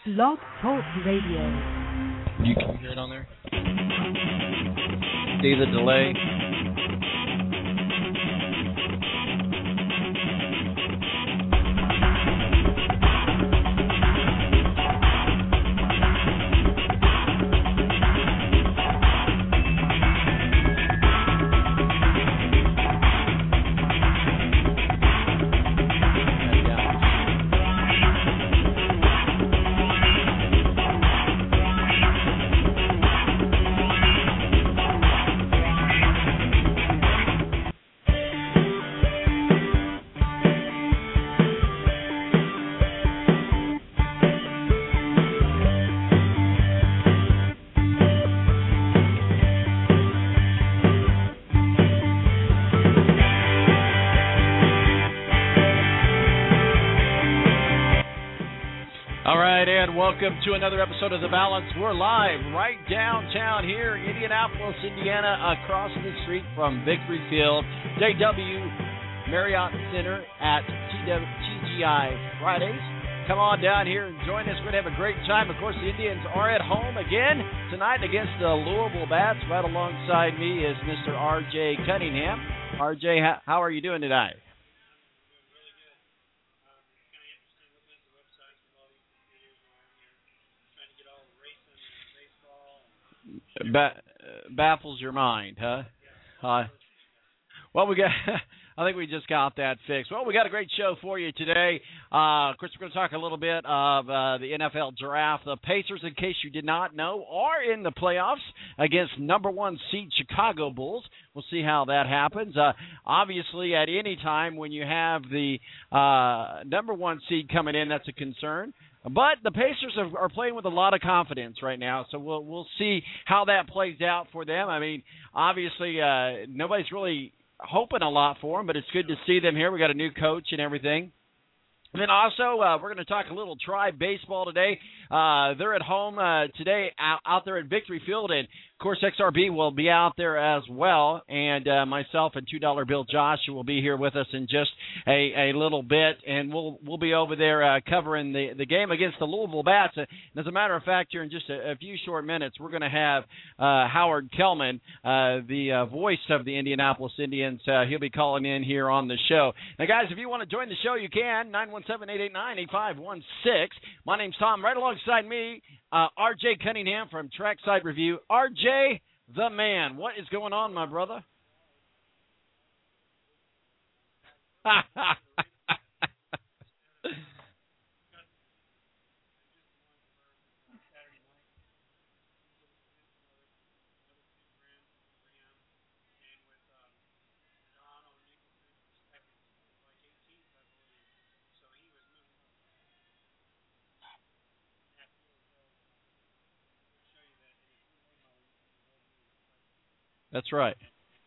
Blog Talk Radio. You can hear it on there? See the delay? Welcome to another episode of The Balance. We're live right downtown here in Indianapolis, Indiana, across the street from Victory Field, JW Marriott Center at TGI Fridays. Come on down here and join us. We're going to have a great time. Of course, the Indians are at home again tonight against the Louisville Bats. Right alongside me is Mr. R.J. Cunningham. R.J., how are you doing tonight? Baffles your mind, huh? Well, we got. I think we just got that fixed. Well, we got a great show for you today. Of course, we're going to talk a little bit of the NFL draft. The Pacers, in case you did not know, are in the playoffs against number one seed Chicago Bulls. We'll see how that happens. Obviously, at any time when you have the number one seed coming in, that's a concern. But the Pacers are playing with a lot of confidence right now, so we'll see how that plays out for them. I mean, obviously, nobody's really hoping a lot for them, but it's good to see them here. We got a new coach and everything. And then also, we're going to talk a little Tribe baseball today. They're at home today out there at Victory Field, and of course, XRB will be out there as well, and myself and $2 Bill Josh will be here with us in just a little bit, and we'll be over there covering the game against the Louisville Bats. And as a matter of fact, here in just a few short minutes, we're going to have Howard Kellman, the voice of the Indianapolis Indians. He'll be calling in here on the show. Now, guys, if you want to join the show, you can, 917-889-8516. My name's Tom. Right alongside me, R.J. Cunningham from Trackside Review. R.J., the man. What is going on, my brother? That's right.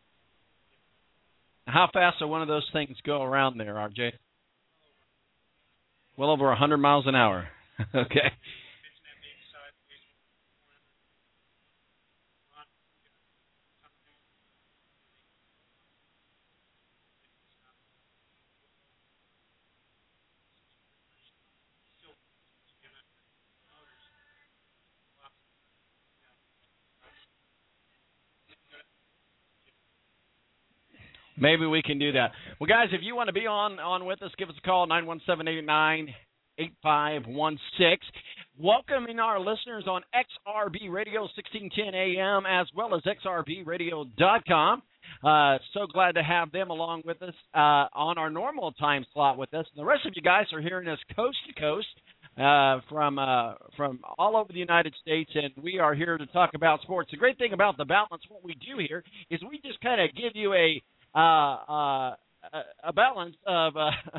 How fast will one of those things go around there, RJ? Well over 100 miles an hour. Okay. Maybe we can do that. Well, guys, if you want to be on with us, give us a call, 917-889-8516. Welcoming our listeners on XRB Radio 1610 AM as well as xrbradio.com. So glad to have them along with us on our normal time slot with us. And the rest of you guys are hearing us coast to coast from all over the United States, and we are here to talk about sports. The great thing about The Balance, what we do here, is we just kind of give you a balance of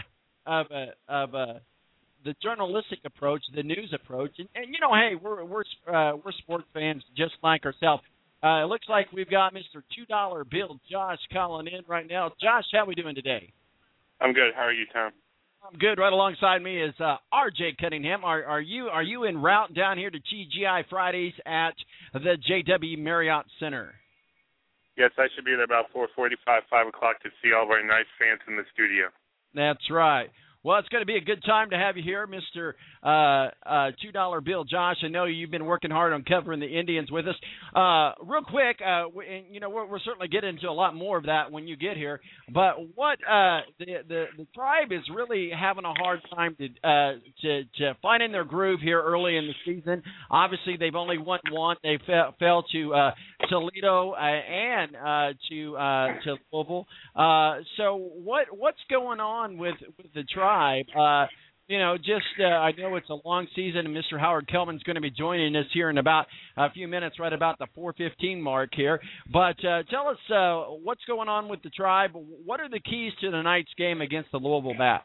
the journalistic approach, the news approach, and you know, hey, we're sports fans just like ourselves. It looks like we've got Mr. $2 Bill Josh calling in right now. Josh, how are we doing today? I'm good. How are you, Tom? I'm good. Right alongside me is R.J. Cunningham. Are you en route down here to TGI Fridays at the JW Marriott Center? Yes, I should be there about 4:45, 5 o'clock to see all of our nice fans in the studio. That's right. Well, it's going to be a good time to have you here, Mr. $2 Bill Josh. I know you've been working hard on covering the Indians with us. Real quick, we'll certainly get into a lot more of that when you get here. But what the Tribe is really having a hard time to finding their groove here early in the season. Obviously, they've only won one. They fell to Toledo and to Louisville. So what's going on with the Tribe? I know it's a long season, and Mr. Howard Kelman's going to be joining us here in about a few minutes, right about the 4:15 mark here. But tell us what's going on with the Tribe. What are the keys to tonight's game against the Louisville Bat?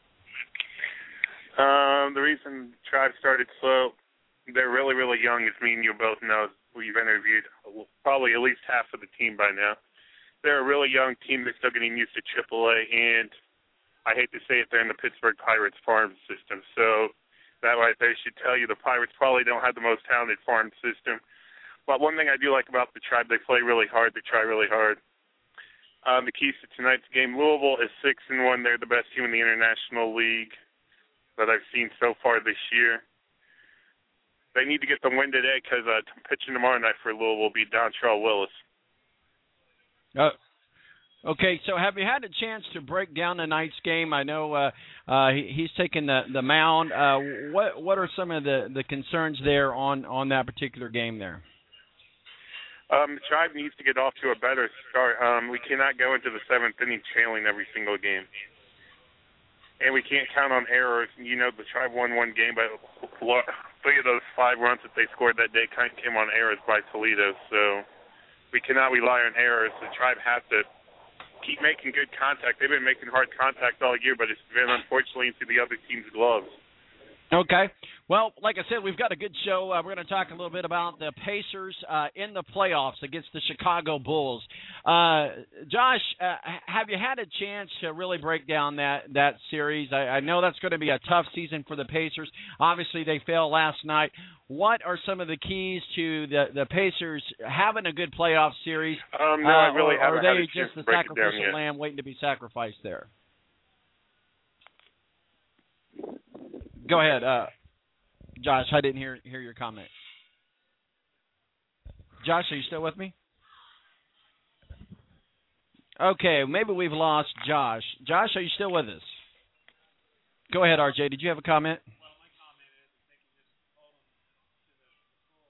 The reason Tribe started slow, they're really, really young, as me and you both know. We've interviewed probably at least half of the team by now. They're a really young team. They're still getting used to AAA, and I hate to say it, they're in the Pittsburgh Pirates farm system. So that right there should tell you the Pirates probably don't have the most talented farm system. But one thing I do like about the Tribe, they play really hard. They try really hard. The keys to tonight's game, Louisville is 6-1. They're the best team in the International League that I've seen so far this year. They need to get the win today because pitching tomorrow night for Louisville will be Dontrell Willis. Okay, so have you had a chance to break down tonight's game? I know he's taken the mound. What are some of the concerns there on that particular game there? The Tribe needs to get off to a better start. We cannot go into the seventh inning trailing every single game. And we can't count on errors. You know, the Tribe won one game, but 3 of those 5 runs that they scored that day came on errors by Toledo. So we cannot rely on errors. The Tribe have to keep making good contact. They've been making hard contact all year, but it's been unfortunately into the other team's gloves. Okay. Well, like I said, we've got a good show. We're going to talk a little bit about the Pacers in the playoffs against the Chicago Bulls. Josh, have you had a chance to really break down that series? I know that's going to be a tough season for the Pacers. Obviously, they failed last night. What are some of the keys to the Pacers having a good playoff series? No, I really haven't had a chance just the to break it down sacrificial yet. lamb waiting to be sacrificed there? Go ahead, Josh. I didn't hear your comment. Josh, are you still with me? Okay, maybe we've lost Josh. Josh, are you still with us? Go ahead, RJ. Did you have a comment? Well, my comment is they can just hold them to the full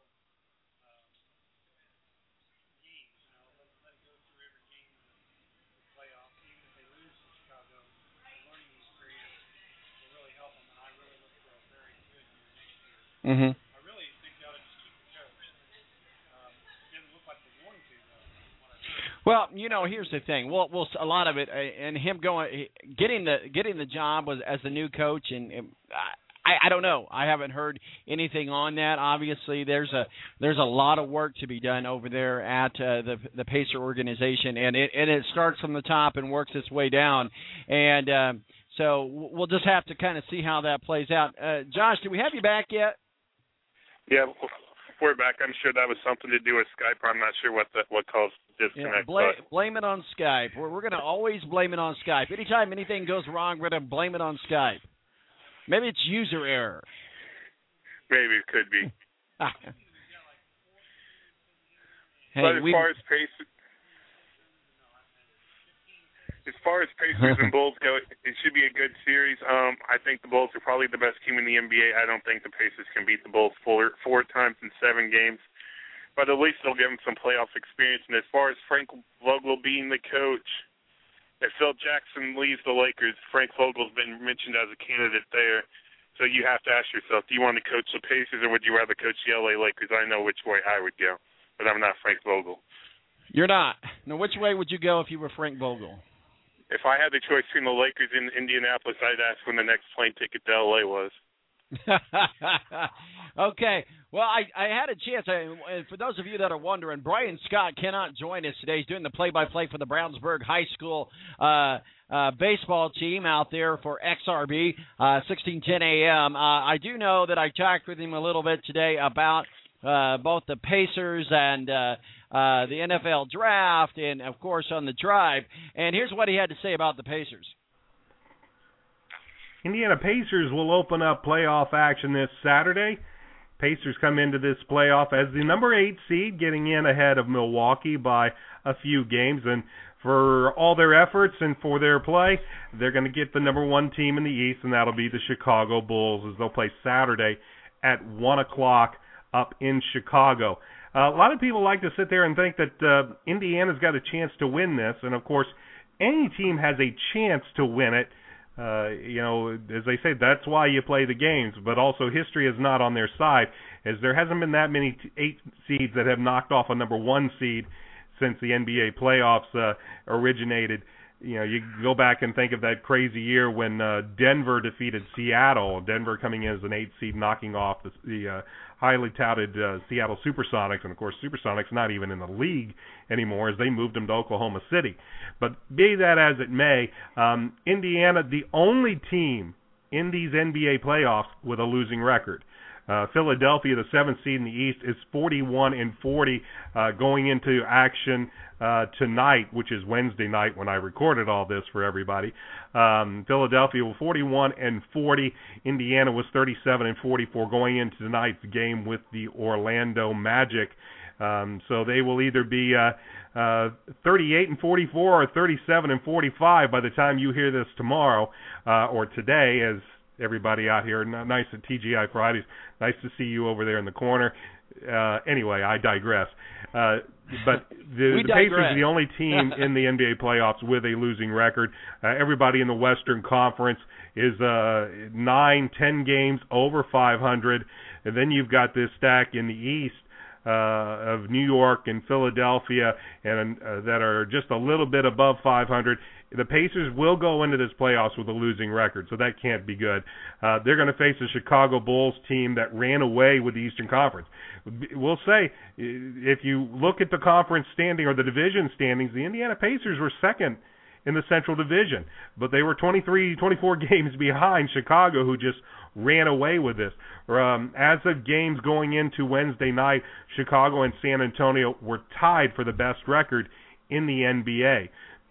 games. Let it go through every game in the playoffs. Even if they lose to Chicago, the learning experience will really help them. And I really look for a very good year next year. Mm-hmm. I really think they ought to just keep the coach. It doesn't look like they're going to, though. Well, here's the thing. Well, a lot of it, and him getting the job was as the new coach, and I don't know. I haven't heard anything on that. Obviously, there's a lot of work to be done over there at the Pacer organization, and it starts from the top and works its way down, and so we'll just have to kind of see how that plays out. Josh, do we have you back yet? Yeah, we're back. I'm sure that was something to do with Skype. I'm not sure what caused disconnect. Blame it on Skype. We're going to always blame it on Skype. Anytime anything goes wrong, we're going to blame it on Skype. Maybe it's user error. Maybe it could be. Hey, but as far as Pacers and Bulls go, it should be a good series. I think the Bulls are probably the best team in the NBA. I don't think the Pacers can beat the Bulls four times in 7 games. But at least they'll give them some playoff experience. And as far as Frank Vogel being the coach, if Phil Jackson leaves the Lakers, Frank Vogel's been mentioned as a candidate there. So you have to ask yourself, do you want to coach the Pacers or would you rather coach the LA Lakers? I know which way I would go, but I'm not Frank Vogel. You're not. Now, which way would you go if you were Frank Vogel? If I had the choice between the Lakers and Indianapolis, I'd ask when the next plane ticket to LA was. Okay. Well, I had a chance. For those of you that are wondering, Brian Scott cannot join us today. He's doing the play-by-play for the Brownsburg High School baseball team out there for XRB, 1610 AM. I do know that I talked with him a little bit today about both the Pacers and the NFL draft and, of course, on the Tribe. And here's what he had to say about the Pacers. Indiana Pacers will open up playoff action this Saturday. Pacers come into this playoff as the number 8 seed, getting in ahead of Milwaukee by a few games. And for all their efforts and for their play, they're going to get the number 1 team in the East, and that'll be the Chicago Bulls, as they'll play Saturday at 1 o'clock up in Chicago. A lot of people like to sit there and think that Indiana's got a chance to win this, and of course, any team has a chance to win it. As they say, that's why you play the games, but also history is not on their side, as there hasn't been that many 8 seeds that have knocked off a number 1 seed since the NBA playoffs originated. You go back and think of that crazy year when Denver defeated Seattle, Denver coming in as an 8 seed, knocking off the highly touted Seattle Supersonics, and of course Supersonics not even in the league anymore as they moved them to Oklahoma City. But be that as it may, Indiana, the only team in these NBA playoffs with a losing record. Philadelphia, the 7th seed in the East, is 41-40 going into action tonight, which is Wednesday night when I recorded all this for everybody. Philadelphia was 41-40. Indiana was 37-44 going into tonight's game with the Orlando Magic. So they will either be 38-44 or 37-45 by the time you hear this tomorrow or today, as everybody out here. Nice at TGI Fridays. Nice to see you over there in the corner. Anyway, I digress. But the Pacers are the only team in the NBA playoffs with a losing record. Everybody in the Western Conference is 9-10 games over 500. And then you've got this stack in the East of New York and Philadelphia and that are just a little bit above 500. The Pacers will go into this playoffs with a losing record, so that can't be good. They're going to face a Chicago Bulls team that ran away with the Eastern Conference. We'll say, if you look at the conference standing or the division standings, the Indiana Pacers were second in the Central Division, but they were 24 games behind Chicago, who just ran away with this. As of games going into Wednesday night, Chicago and San Antonio were tied for the best record in the NBA.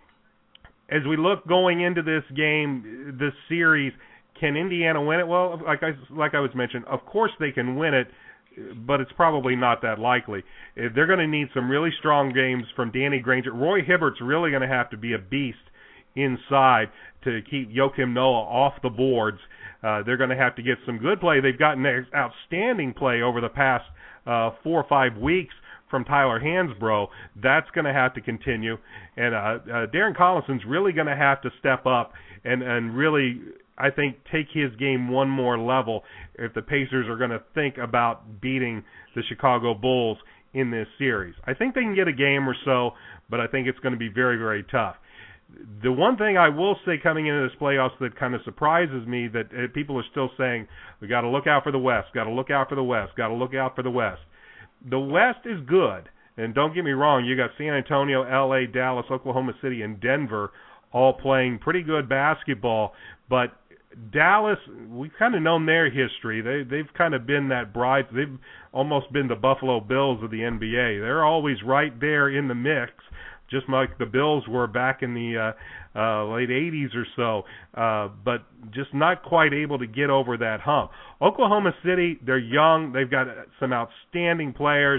As we look going into this game, this series, can Indiana win it? Well, like I was mentioning, of course they can win it, but it's probably not that likely. They're going to need some really strong games from Danny Granger. Roy Hibbert's really going to have to be a beast inside to keep Joakim Noah off the boards. They're going to have to get some good play. They've gotten outstanding play over the past 4 or 5 weeks from Tyler Hansbrough. That's going to have to continue. And Darren Collinson's really going to have to step up and really, I think, take his game one more level if the Pacers are going to think about beating the Chicago Bulls in this series. I think they can get a game or so, but I think it's going to be very, very tough. The one thing I will say coming into this playoffs that kind of surprises me, that people are still saying, we got to look out for the West, got to look out for the West, got to look out for the West. The West is good, and don't get me wrong, you got San Antonio, L.A., Dallas, Oklahoma City, and Denver all playing pretty good basketball, but Dallas, we've kind of known their history. They've kind of been that bride. They've almost been the Buffalo Bills of the NBA. They're always right there in the mix, just like the Bills were back in the late 80s or so, but just not quite able to get over that hump. Oklahoma City, they're young. They've got some outstanding players,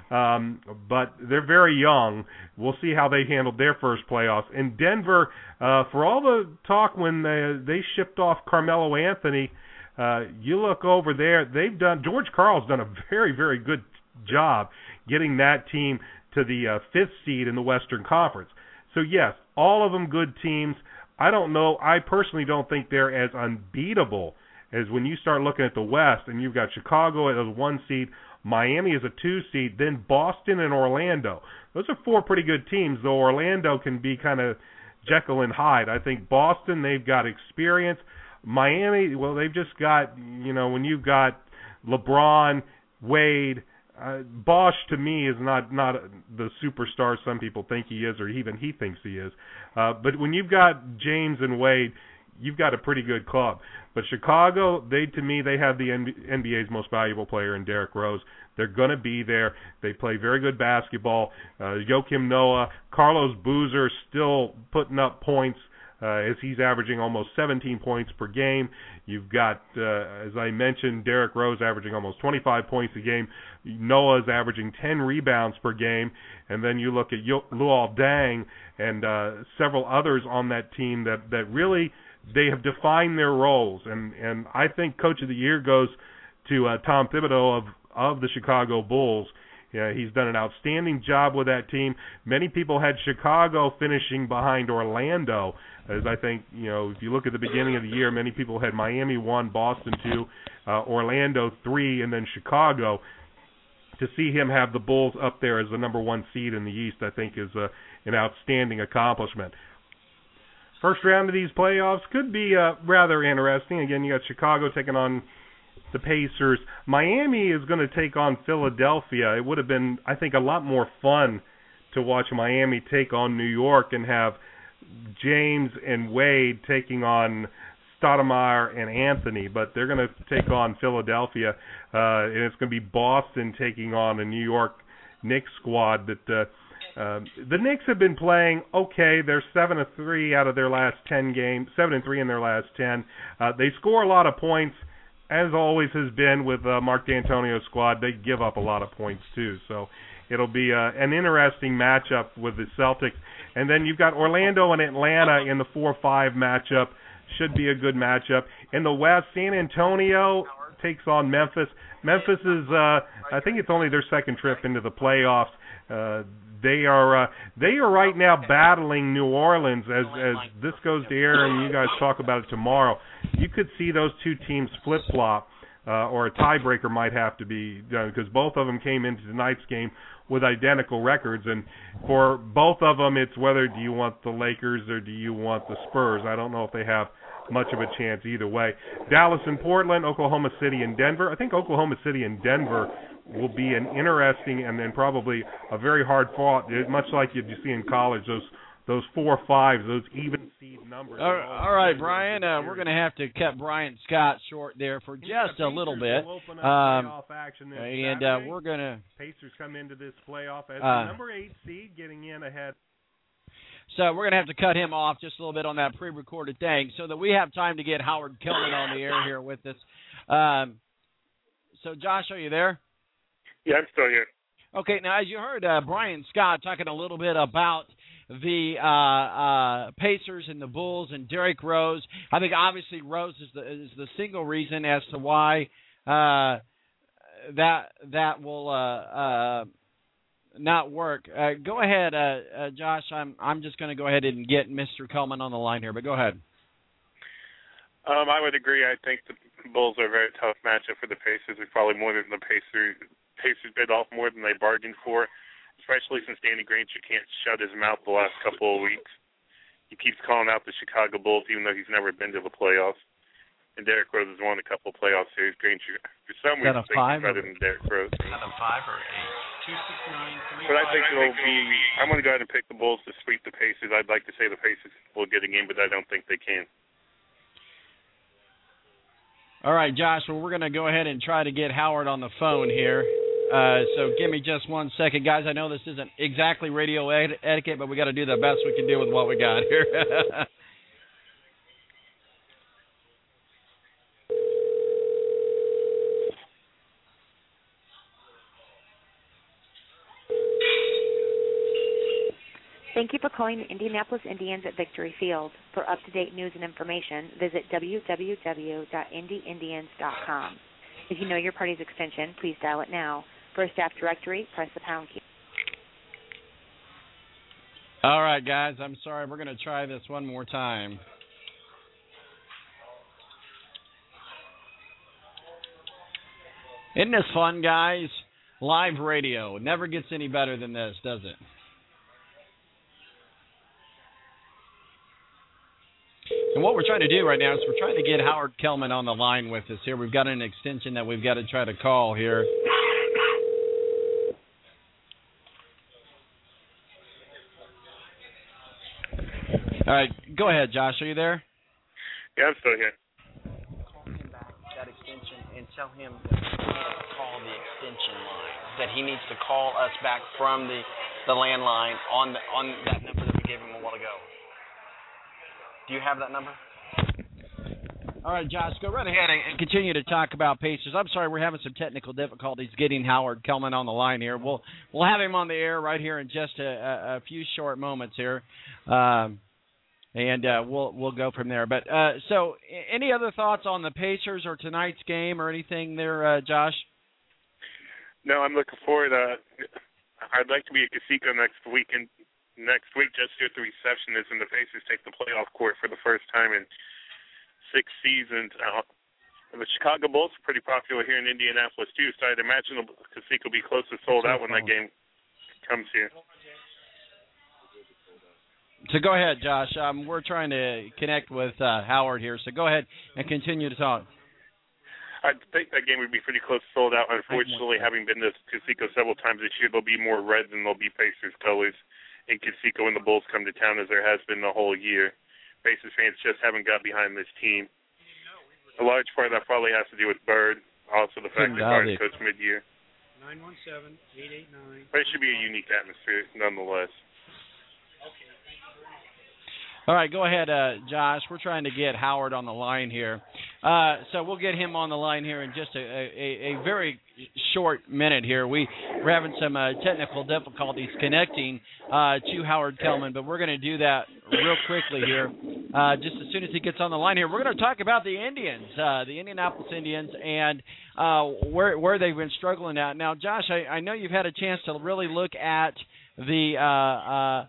but they're very young. We'll see how they handled their first playoffs. And Denver, for all the talk when they shipped off Carmelo Anthony, you look over there, George Karl's done a very, very good job getting that team to the 5th seed in the Western Conference. So, yes, all of them good teams. I don't know. I personally don't think they're as unbeatable as when you start looking at the West and you've got Chicago as a 1 seed, Miami as a 2 seed, then Boston and Orlando. Those are 4 pretty good teams, though Orlando can be kind of Jekyll and Hyde. I think Boston, they've got experience. Miami, well, they've just got, when you've got LeBron, Wade, Bosch to me is not the superstar some people think he is, or even he thinks he is. But when you've got James and Wade, you've got a pretty good club. But Chicago, they have the NBA's most valuable player in Derrick Rose. They're going to be there. They play very good basketball. Joakim Noah, Carlos Boozer still putting up points as he's averaging almost 17 points per game. You've got, as I mentioned, Derrick Rose averaging almost 25 points a game. Noah's averaging 10 rebounds per game. And then you look at Luol Deng and several others on that team that really they have defined their roles. And I think Coach of the Year goes to Tom Thibodeau of the Chicago Bulls. Yeah, he's done an outstanding job with that team. Many people had Chicago finishing behind Orlando, as I think, if you look at the beginning of the year, many people had Miami 1, Boston 2, Orlando 3, and then Chicago. To see him have the Bulls up there as the number 1 seed in the East, I think is an outstanding accomplishment. First round of these playoffs could be rather interesting. Again, you got Chicago taking on the Pacers. Miami is going to take on Philadelphia. It would have been, I think, a lot more fun to watch Miami take on New York and have James and Wade taking on Stoudemire and Anthony, but they're going to take on Philadelphia, and it's going to be Boston taking on a New York Knicks squad that the Knicks have been playing okay. They're 7-3 out of their last 10 games, 7-3 in their last 10. They score a lot of points. As always has been with Mark D'Antonio's squad, they give up a lot of points too. So it'll be an interesting matchup with the Celtics. And then you've got Orlando and Atlanta in the 4-5 matchup. Should be a good matchup. In the West, San Antonio takes on Memphis. Memphis is, I think it's only their second trip into the playoffs. They are right now battling New Orleans as this goes to air, and you guys talk about it tomorrow. You could see those two teams flip-flop, or a tiebreaker might have to be done, because both of them came into tonight's game with identical records, and for both of them, it's whether do you want the Lakers or do you want the Spurs. I don't know if they have much of a chance either way. Dallas and Portland, Oklahoma City and Denver. I think Oklahoma City and Denver will be an interesting and then probably a very hard fought, much like you see in college, those 4-5s, those even seed numbers. All right, Brian, we're going to have to cut Brian Scott short there for just a little bit. And we're going to... Pacers come into this playoff as the number 8 seed, getting in ahead. So we're going to have to cut him off just a little bit on that pre-recorded thing so that we have time to get Howard Kellman on the air here with us. So, Josh, are you there? Yeah, I'm still here. Okay, now as you heard Brian Scott talking a little bit about the Pacers and the Bulls and Derrick Rose. I think obviously Rose is the single reason as to why that will not work. Go ahead, Josh. I'm just going to go ahead and get Mr. Kellman on the line here, but go ahead. I would agree. I think the Bulls are a very tough matchup for the Pacers. It's probably more than the Pacers bid off more than they bargained for, especially since Danny Granger can't shut his mouth the last couple of weeks. He keeps calling out the Chicago Bulls even though he's never been to the playoffs. And Derrick Rose has won a couple of playoff series. Granger, for some reason, thinks he's better than Derrick Rose. Is that a 5 or 8? 26935. But I think it'll be – I'm going to go ahead and pick the Bulls to sweep the Pacers. I'd like to say the Pacers will get a game, but I don't think they can. All right, Josh, well, we're going to go ahead and try to get Howard on the phone here. So give me just 1 second. Guys, I know this isn't exactly radio etiquette, but we got to do the best we can do with what we got here. Thank you for calling the Indianapolis Indians at Victory Field. For up-to-date news and information, visit www.indyindians.com. If you know your party's extension, please dial it now. For a staff directory, press the pound key. All right, guys, I'm sorry. We're going to try this one more time. Isn't this fun, guys? Live radio. Never gets any better than this, does it? And what we're trying to do right now is we're trying to get Howard Kellman on the line with us here. We've got an extension that we've got to try to call here. All right, go ahead, Josh. Are you there? Yeah, I'm still here. Call him back, that extension, and tell him to call the extension line, that he needs to call us back from the landline on that number that we gave him a while ago. Do you have that number? All right, Josh, go right ahead and continue to talk about Pacers. I'm sorry, we're having some technical difficulties getting Howard Kellman on the line here. We'll have him on the air right here in just a few short moments here, and we'll go from there. But so, any other thoughts on the Pacers or tonight's game or anything there, Josh? No, I'm looking forward. I'd like to be at Casico next week just to get the reception as and the Pacers take the playoff court for the first time in 6 seasons. The Chicago Bulls are pretty popular here in Indianapolis too, so I'd imagine the Casico will be close to sold out when that game comes here. So go ahead, Josh. We're trying to connect with Howard here, so go ahead and continue to talk. I think that game would be pretty close to sold out. Unfortunately, having been to Casico several times this year, there'll be more Reds than there'll be Pacers colors in Casico when the Bulls come to town, as there has been the whole year. Pacers fans just haven't got behind this team. A large part of that probably has to do with Bird, also the fact that Bird coached mid-year. 917-889. But it should be a unique atmosphere nonetheless. All right, go ahead, Josh. We're trying to get Howard on the line here. So we'll get him on the line here in just a very short minute here. We're having some technical difficulties connecting to Howard Kellman, but we're going to do that real quickly here just as soon as he gets on the line here. We're going to talk about the Indians, the Indianapolis Indians, and where they've been struggling at. Now, Josh, I know you've had a chance to really look at the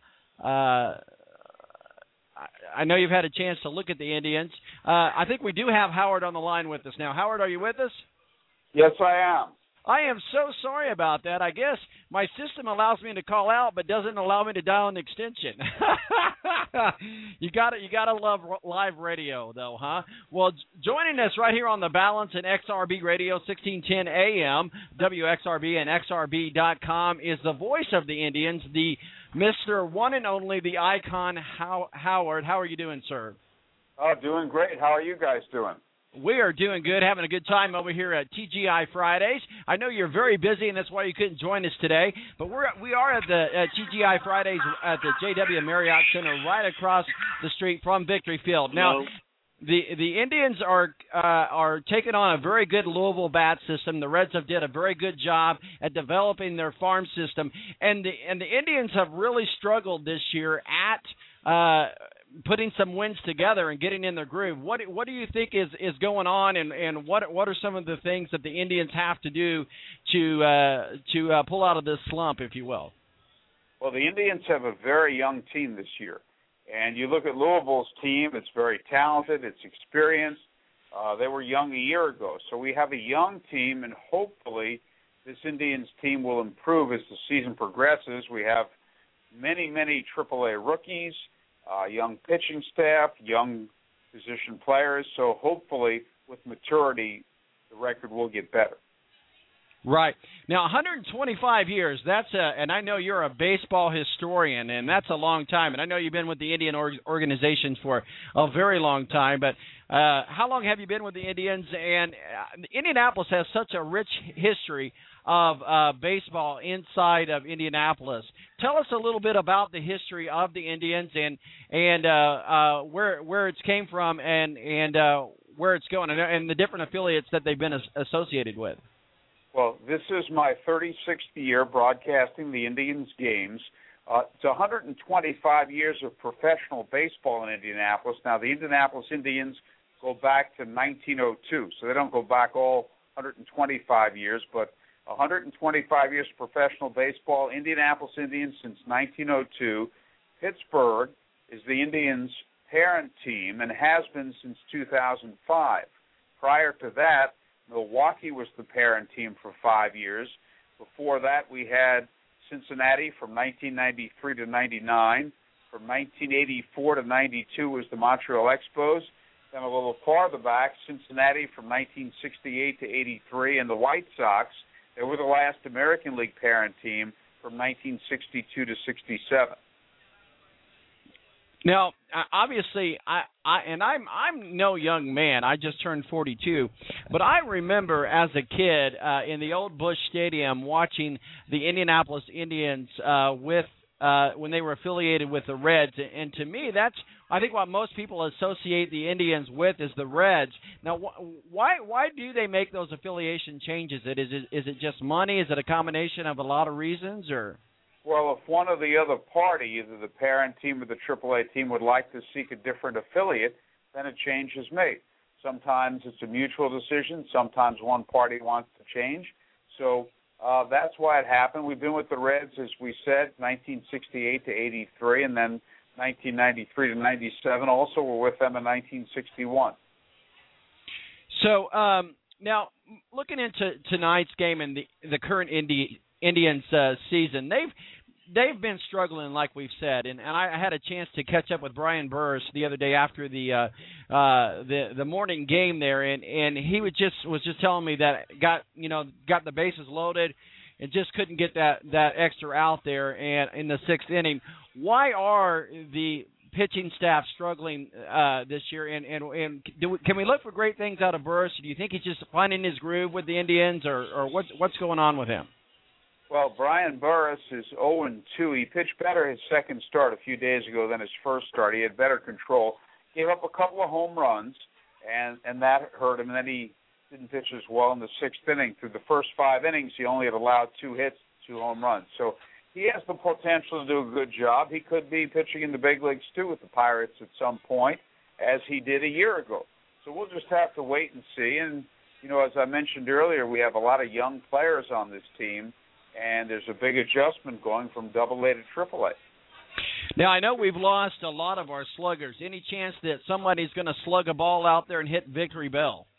I know you've had a chance to look at the Indians. I think we do have Howard on the line with us now. Howard, are you with us? Yes, I am. I am so sorry about that. I guess my system allows me to call out, but doesn't allow me to dial an extension. You gotta love live radio, though, huh? Well, joining us right here on the Balance and XRB Radio, 1610 AM, WXRB and XRB.com, is the voice of the Indians, the Mr. One and Only, the icon, Howard. How are you doing, sir? Oh, doing great. How are you guys doing? We are doing good, having a good time over here at TGI Fridays. I know you're very busy, and that's why you couldn't join us today. But we are at the TGI Fridays at the JW Marriott Center, right across the street from Victory Field. Now, the Indians are taking on a very good Louisville bat system. The Reds have did a very good job at developing their farm system, and the Indians have really struggled this year at putting some wins together and getting in their groove. What do you think is going on, and what are some of the things that the Indians have to do to pull out of this slump, if you will? Well, the Indians have a very young team this year. And you look at Louisville's team, it's very talented, it's experienced. They were young a year ago. So we have a young team, and hopefully this Indians team will improve as the season progresses. We have many, many AAA rookies, young pitching staff, young position players. So hopefully with maturity, the record will get better. Right. Now, 125 years, and I know you're a baseball historian, and that's a long time, and I know you've been with the Indian organization for a very long time, but how long have you been with the Indians? And Indianapolis has such a rich history of baseball inside of Indianapolis. Tell us a little bit about the history of the Indians and where it's came from and where it's going, and the different affiliates that they've been associated with. Well, this is my 36th year broadcasting the Indians games. It's 125 years of professional baseball in Indianapolis. Now, the Indianapolis Indians go back to 1902, so they don't go back all 125 years, but 125 years of professional baseball. Indianapolis Indians since 1902. Pittsburgh is the Indians' parent team and has been since 2005. Prior to that, Milwaukee was the parent team for 5 years. Before that, we had Cincinnati from 1993 to 99. From 1984 to 92 was the Montreal Expos. Then a little farther back, Cincinnati from 1968 to 83, and the White Sox. They were the last American League parent team from 1962 to 67. Now, obviously, I'm no young man. I just turned 42, but I remember as a kid in the old Busch Stadium watching the Indianapolis Indians with when they were affiliated with the Reds. And to me, that's, I think, what most people associate the Indians with is the Reds. Now, why do they make those affiliation changes? Is it just money? Is it a combination of a lot of reasons, or? Well, if one or the other party, either the parent team or the AAA team, would like to seek a different affiliate, then a change is made. Sometimes it's a mutual decision. Sometimes one party wants to change. So that's why it happened. We've been with the Reds, as we said, 1968 to 83, and then 1993 to 97. Also, we're with them in 1961. So now, looking into tonight's game and the current Indians season, they've been struggling, like we've said, and I had a chance to catch up with Brian Burris the other day after the morning game there, and he was just telling me that got the bases loaded and just couldn't get that extra out there, and in the sixth inning. Why are the pitching staff struggling this year, and can we look for great things out of Burris? Do you think he's just finding his groove with the Indians, or what's going on with him? Well, Brian Burris is 0-2. He pitched better his second start a few days ago than his first start. He had better control. Gave up a couple of home runs, and that hurt him. And then he didn't pitch as well in the sixth inning. Through the first 5 innings, he only had allowed 2 hits, 2 home runs. So he has the potential to do a good job. He could be pitching in the big leagues, too, with the Pirates at some point, as he did a year ago. So we'll just have to wait and see. And, as I mentioned earlier, we have a lot of young players on this team, and there's a big adjustment going from AA to AAA. Now, I know we've lost a lot of our sluggers. Any chance that somebody's going to slug a ball out there and hit Victory Bell?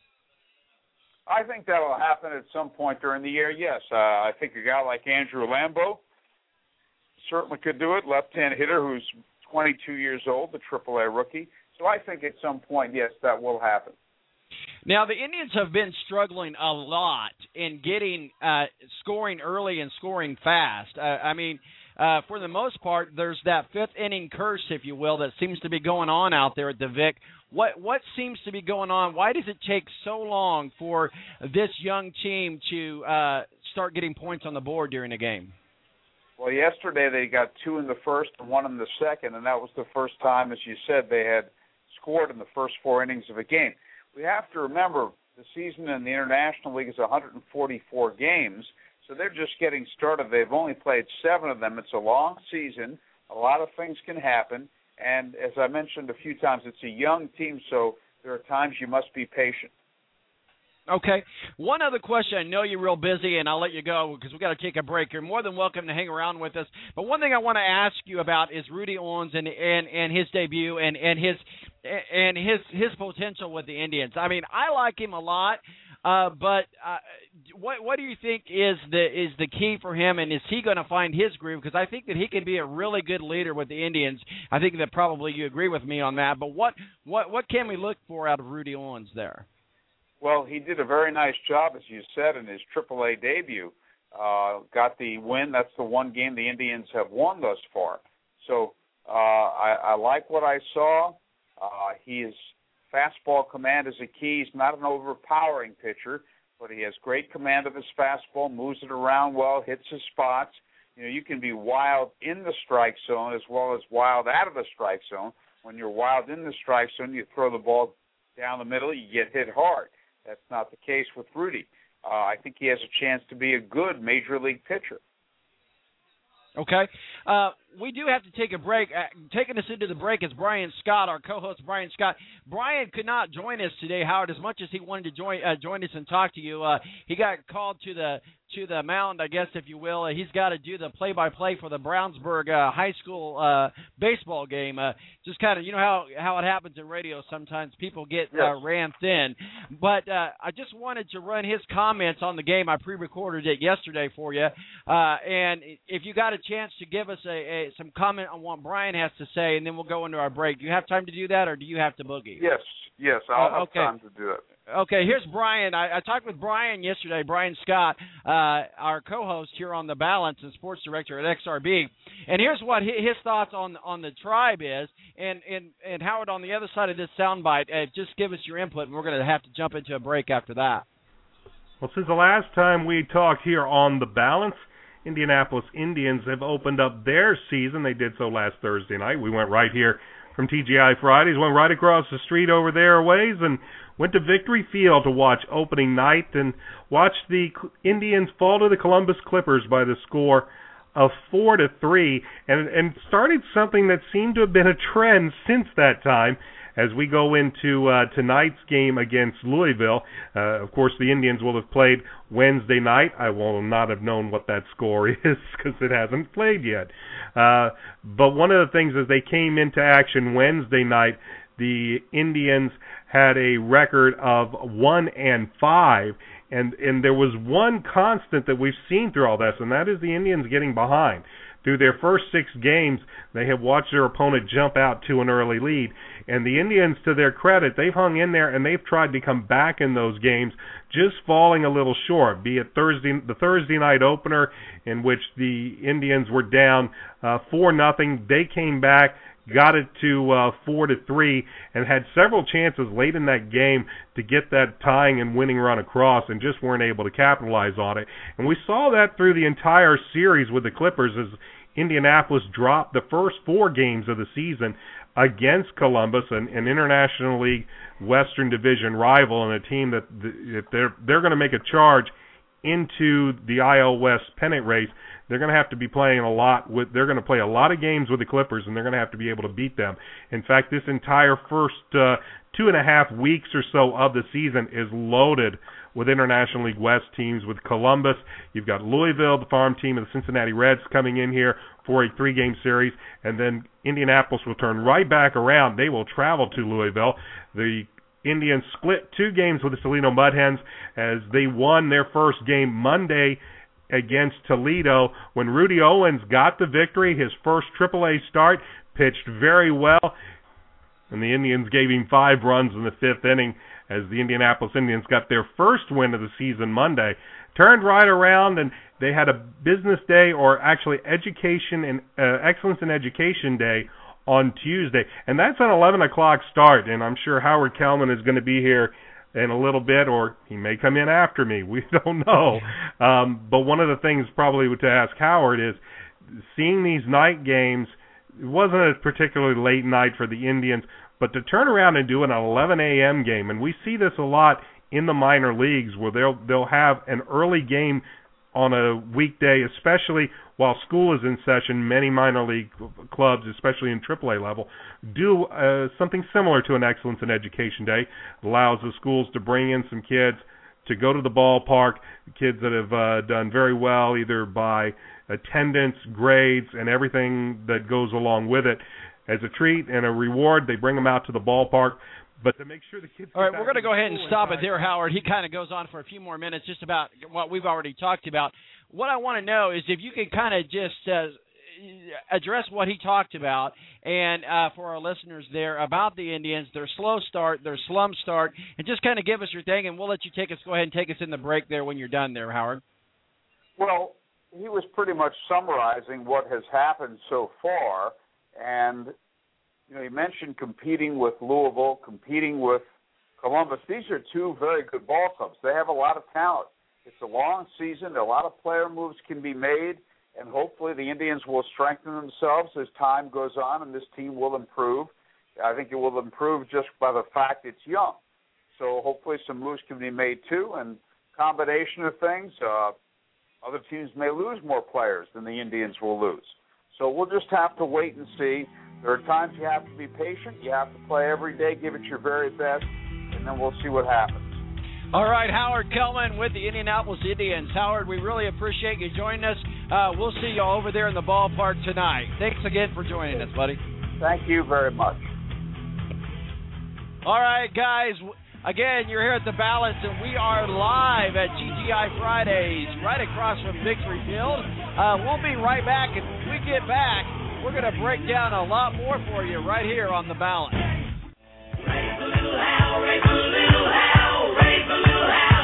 I think that will happen at some point during the year, yes. I think a guy like Andrew Lambeau certainly could do it, left-hand hitter who's 22 years old, the AAA rookie. So I think at some point, yes, that will happen. Now, the Indians have been struggling a lot in getting scoring early and scoring fast. For the most part, there's that fifth inning curse, if you will, that seems to be going on out there at the Vic. What seems to be going on? Why does it take so long for this young team to start getting points on the board during the game? Well, yesterday they got 2 in the first and 1 in the second, and that was the first time, as you said, they had scored in the first 4 innings of a game. We have to remember the season in the International League is 144 games, so they're just getting started. They've only played 7 of them. It's a long season. A lot of things can happen, and as I mentioned a few times, it's a young team, so there are times you must be patient. Okay. One other question. I know you're real busy, and I'll let you go because we've got to take a break. You're more than welcome to hang around with us. But one thing I want to ask you about is Rudy Owens and his debut and his potential with the Indians. I mean, I like him a lot, but what do you think is the key for him, and is he going to find his groove? Because I think that he can be a really good leader with the Indians. I think that probably you agree with me on that. But what can we look for out of Rudy Owens there? Well, he did a very nice job, as you said, in his AAA debut. Got the win. That's the one game the Indians have won thus far. So I like what I saw. His fastball command is a key. He's not an overpowering pitcher, but he has great command of his fastball, moves it around well, hits his spots. You can be wild in the strike zone as well as wild out of the strike zone. When you're wild in the strike zone, you throw the ball down the middle, you get hit hard. That's not the case with Rudy. I think he has a chance to be a good major league pitcher. Okay. We do have to take a break. Taking us into the break is Brian Scott, our co-host Brian Scott. Brian could not join us today, Howard, as much as he wanted to join us and talk to you. He got called to the mound, I guess, if you will. He's got to do the play-by-play for the Brownsburg high school baseball game. Just kind of, how it happens in radio sometimes. People get ran thin. But I just wanted to run his comments on the game. I pre-recorded it yesterday for you. And if you got a chance to give us some comment on what Brian has to say, and then we'll go into our break. Do you have time to do that, or do you have to boogie? Yes, I'll have time to do it. Okay, here's Brian. I talked with Brian yesterday, Brian Scott, our co-host here on The Balance and sports director at XRB. And here's what his thoughts on the Tribe is. And Howard, on the other side of this soundbite, just give us your input, and we're going to have to jump into a break after that. Well, since the last time we talked here on The Balance, Indianapolis Indians have opened up their season. They did so last Thursday night. We went right here from TGI Fridays, went right across the street over there a ways, and went to Victory Field to watch opening night and watch the Indians fall to the Columbus Clippers by the score of 4-3, and started something that seemed to have been a trend since that time. As we go into tonight's game against Louisville, of course, the Indians will have played Wednesday night. I will not have known what that score is because it hasn't played yet. But one of the things as they came into action Wednesday night, the Indians had a record of 1-5, and there was one constant that we've seen through all this, and that is the Indians getting behind. Through their first 6 games, they have watched their opponent jump out to an early lead. And the Indians, to their credit, they've hung in there and they've tried to come back in those games, just falling a little short. Be it the Thursday night opener, in which the Indians were down 4-0. They came back, got it to 4-3, and had several chances late in that game to get that tying and winning run across, and just weren't able to capitalize on it. And we saw that through the entire series with the Clippers, as Indianapolis dropped the first 4 games of the season against Columbus, an International League Western Division rival, and a team that if they're going to make a charge into the IL West pennant race, they're going to have to be playing they're going to play a lot of games with the Clippers, and they're going to have to be able to beat them. In fact, this entire first 2.5 weeks or so of the season is loaded with International League West teams. With Columbus, you've got Louisville, the farm team of the Cincinnati Reds, coming in here for a 3-game series, and then Indianapolis will turn right back around. They will travel to Louisville. The Indians split 2 games with the Toledo Mud Hens as they won their first game Monday against Toledo when Rudy Owens got the victory. His first AAA start, pitched very well, and the Indians gave him 5 runs in the 5th inning as the Indianapolis Indians got their first win of the season Monday. Turned right around, and they had a business day, or actually education and excellence in education day, on Tuesday. And that's an 11 o'clock start, and I'm sure Howard Kellman is going to be here in a little bit, or he may come in after me. We don't know. But one of the things probably to ask Howard is, seeing these night games, it wasn't a particularly late night for the Indians, but to turn around and do an 11 a.m. game, and we see this a lot in the minor leagues where they'll have an early game on a weekday, especially while school is in session. Many minor league clubs, especially in AAA level, do something similar to an Excellence in Education Day. It allows the schools to bring in some kids to go to the ballpark, kids that have done very well either by attendance, grades, and everything that goes along with it. As a treat and a reward, they bring them out to the ballpark. But to make sure the kids... All right, we're going to go ahead and stop it there, Howard. He kind of goes on for a few more minutes just about what we've already talked about. What I want to know is if you can kind of just address what he talked about, and for our listeners there, about the Indians, their slow start, their slump start, and just kind of give us your thing, and we'll let you go ahead and take us in the break there when you're done there, Howard. Well, he was pretty much summarizing what has happened so far, and he mentioned competing with Louisville, competing with Columbus. These are 2 very good ball clubs. They have a lot of talent. It's a long season. A lot of player moves can be made, and hopefully the Indians will strengthen themselves as time goes on, and this team will improve. I think it will improve just by the fact it's young. So hopefully some moves can be made too, and combination of things. Other teams may lose more players than the Indians will lose. So we'll just have to wait and see. There are times you have to be patient. You have to play every day, give it your very best, and then we'll see what happens. All right, Howard Kellman with the Indianapolis Indians. Howard, we really appreciate you joining us. We'll see you over there in the ballpark tonight. Thanks again for joining us, buddy. Thank you very much. All right, guys. Again, you're here at the Balance, and we are live at TGI Fridays right across from Victory Field. We'll be right back, and when we get back, we're going to break down a lot more for you right here on the Balance. Raise a little hell, raise a little hell, raise a little hell.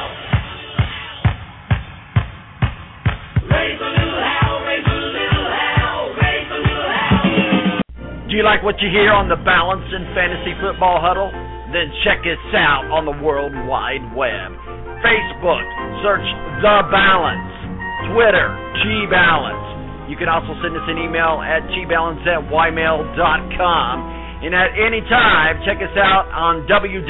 Raise a little hell, raise a little hell, raise a little hell. Do you like what you hear on the Balance and Fantasy Football Huddle? Then check us out on the World Wide Web. Facebook, search The Balance. Twitter, GBalance. You can also send us an email at gbalance@ymail.com. And at any time, check us out on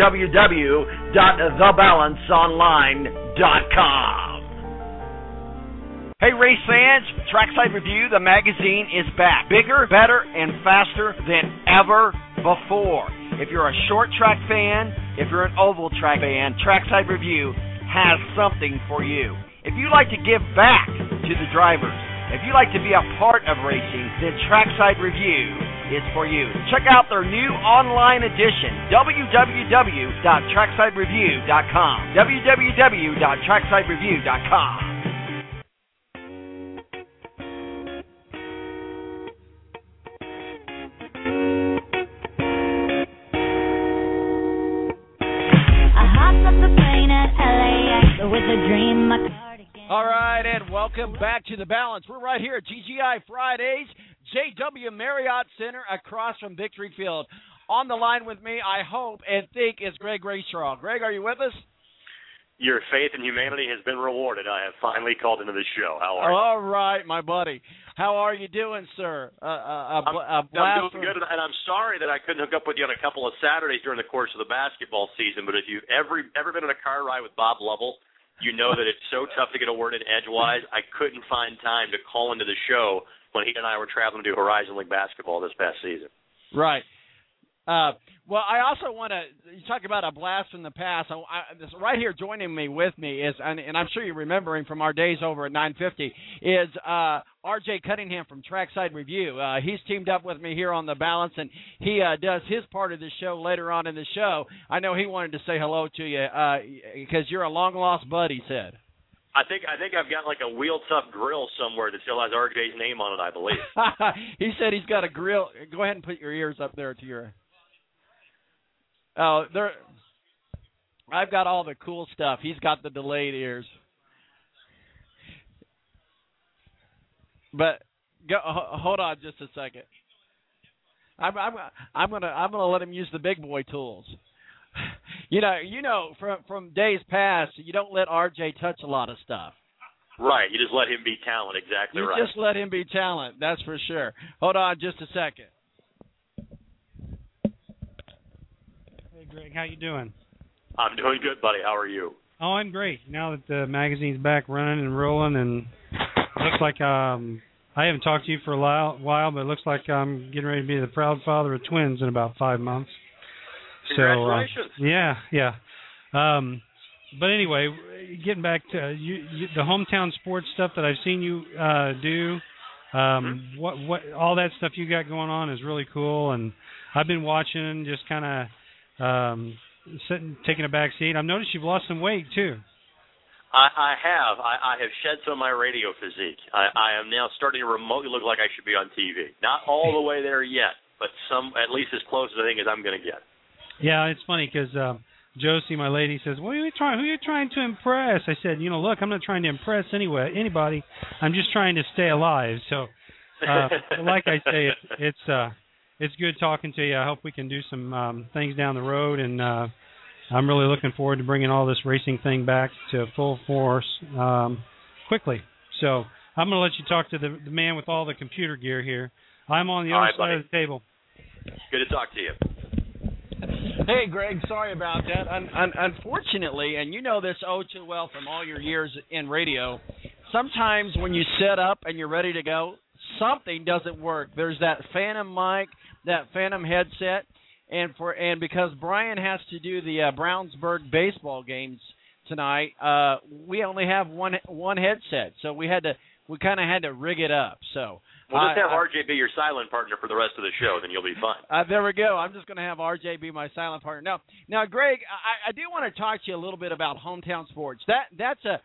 www.thebalanceonline.com. Hey race fans, Trackside Review, the magazine, is back. Bigger, better, and faster than ever before. If you're a short track fan, if you're an oval track fan, Trackside Review has something for you. If you like to give back to the drivers, if you like to be a part of racing, then Trackside Review is for you. Check out their new online edition, www.tracksidereview.com. www.tracksidereview.com. All right, and welcome back to The Balance. We're right here at GGI Fridays, JW Marriott Center across from Victory Field. On the line with me, I hope and think, is Greg Rastraw. Greg, are you with us? Your faith in humanity has been rewarded. I have finally called into the show. How are you? All right, my buddy. How are you doing, sir? I'm doing good, and I'm sorry that I couldn't hook up with you on a couple of Saturdays during the course of the basketball season, but if you've ever been in a car ride with Bob Lovell, you know that it's so tough to get a word in edgewise. I couldn't find time to call into the show when he and I were traveling to Horizon League basketball this past season. Right. Well, I also want to talk about a blast from the past. Right here joining me with me is, and I'm sure you remember him from our days over at 950, is R.J. Cunningham from Trackside Review. He's teamed up with me here on The Balance, and he does his part of the show later on in the show. I know he wanted to say hello to you because you're a long-lost bud, he said. I think I've got like a Wheel Tough grill somewhere that still has RJ's name on it, I believe. He said he's got a grill. Go ahead and put your ears up there to your... Oh, there. I've got all the cool stuff. He's got the delayed ears. But hold on just a second. I'm gonna let him use the big boy tools. You know, from days past, you don't let RJ touch a lot of stuff. Right. You just let him be talent. Exactly right. You just let him be talent. That's for sure. Hold on just a second. Greg, how you doing? I'm doing good, buddy. How are you? Oh, I'm great. Now that the magazine's back running and rolling, and looks like I haven't talked to you for a while, but it looks like I'm getting ready to be the proud father of twins in about 5 months. Congratulations. So, yeah. But anyway, getting back to the hometown sports stuff that I've seen you do, what all that stuff you got going on is really cool, and I've been watching, just kind of sitting, taking a back seat. I've noticed you've lost some weight too. I have. I have shed some of my radio physique. I am now starting to remotely look like I should be on TV. Not all the way there yet, but at least as close as I think as I'm going to get. Yeah, it's funny because Josie, my lady, says, "Who are you trying to impress?" I said, "Look, I'm not trying to impress anybody. I'm just trying to stay alive." So, like I say, it's good talking to you. I hope we can do some things down the road, and I'm really looking forward to bringing all this racing thing back to full force quickly. So I'm going to let you talk to the man with all the computer gear here. I'm on the other side of the table. Good to talk to you. Hey, Greg, sorry about that. Unfortunately, and you know this oh too well from all your years in radio, sometimes when you set up and you're ready to go, something doesn't work. There's that phantom mic, that phantom headset, and because Brian has to do the Brownsburg baseball games tonight, we only have one headset, so we kind of had to rig it up. So we'll just have RJ be your silent partner for the rest of the show, then you'll be fine. There we go. I'm just going to have RJ be my silent partner. Now, Greg, I do want to talk to you a little bit about hometown sports. That's a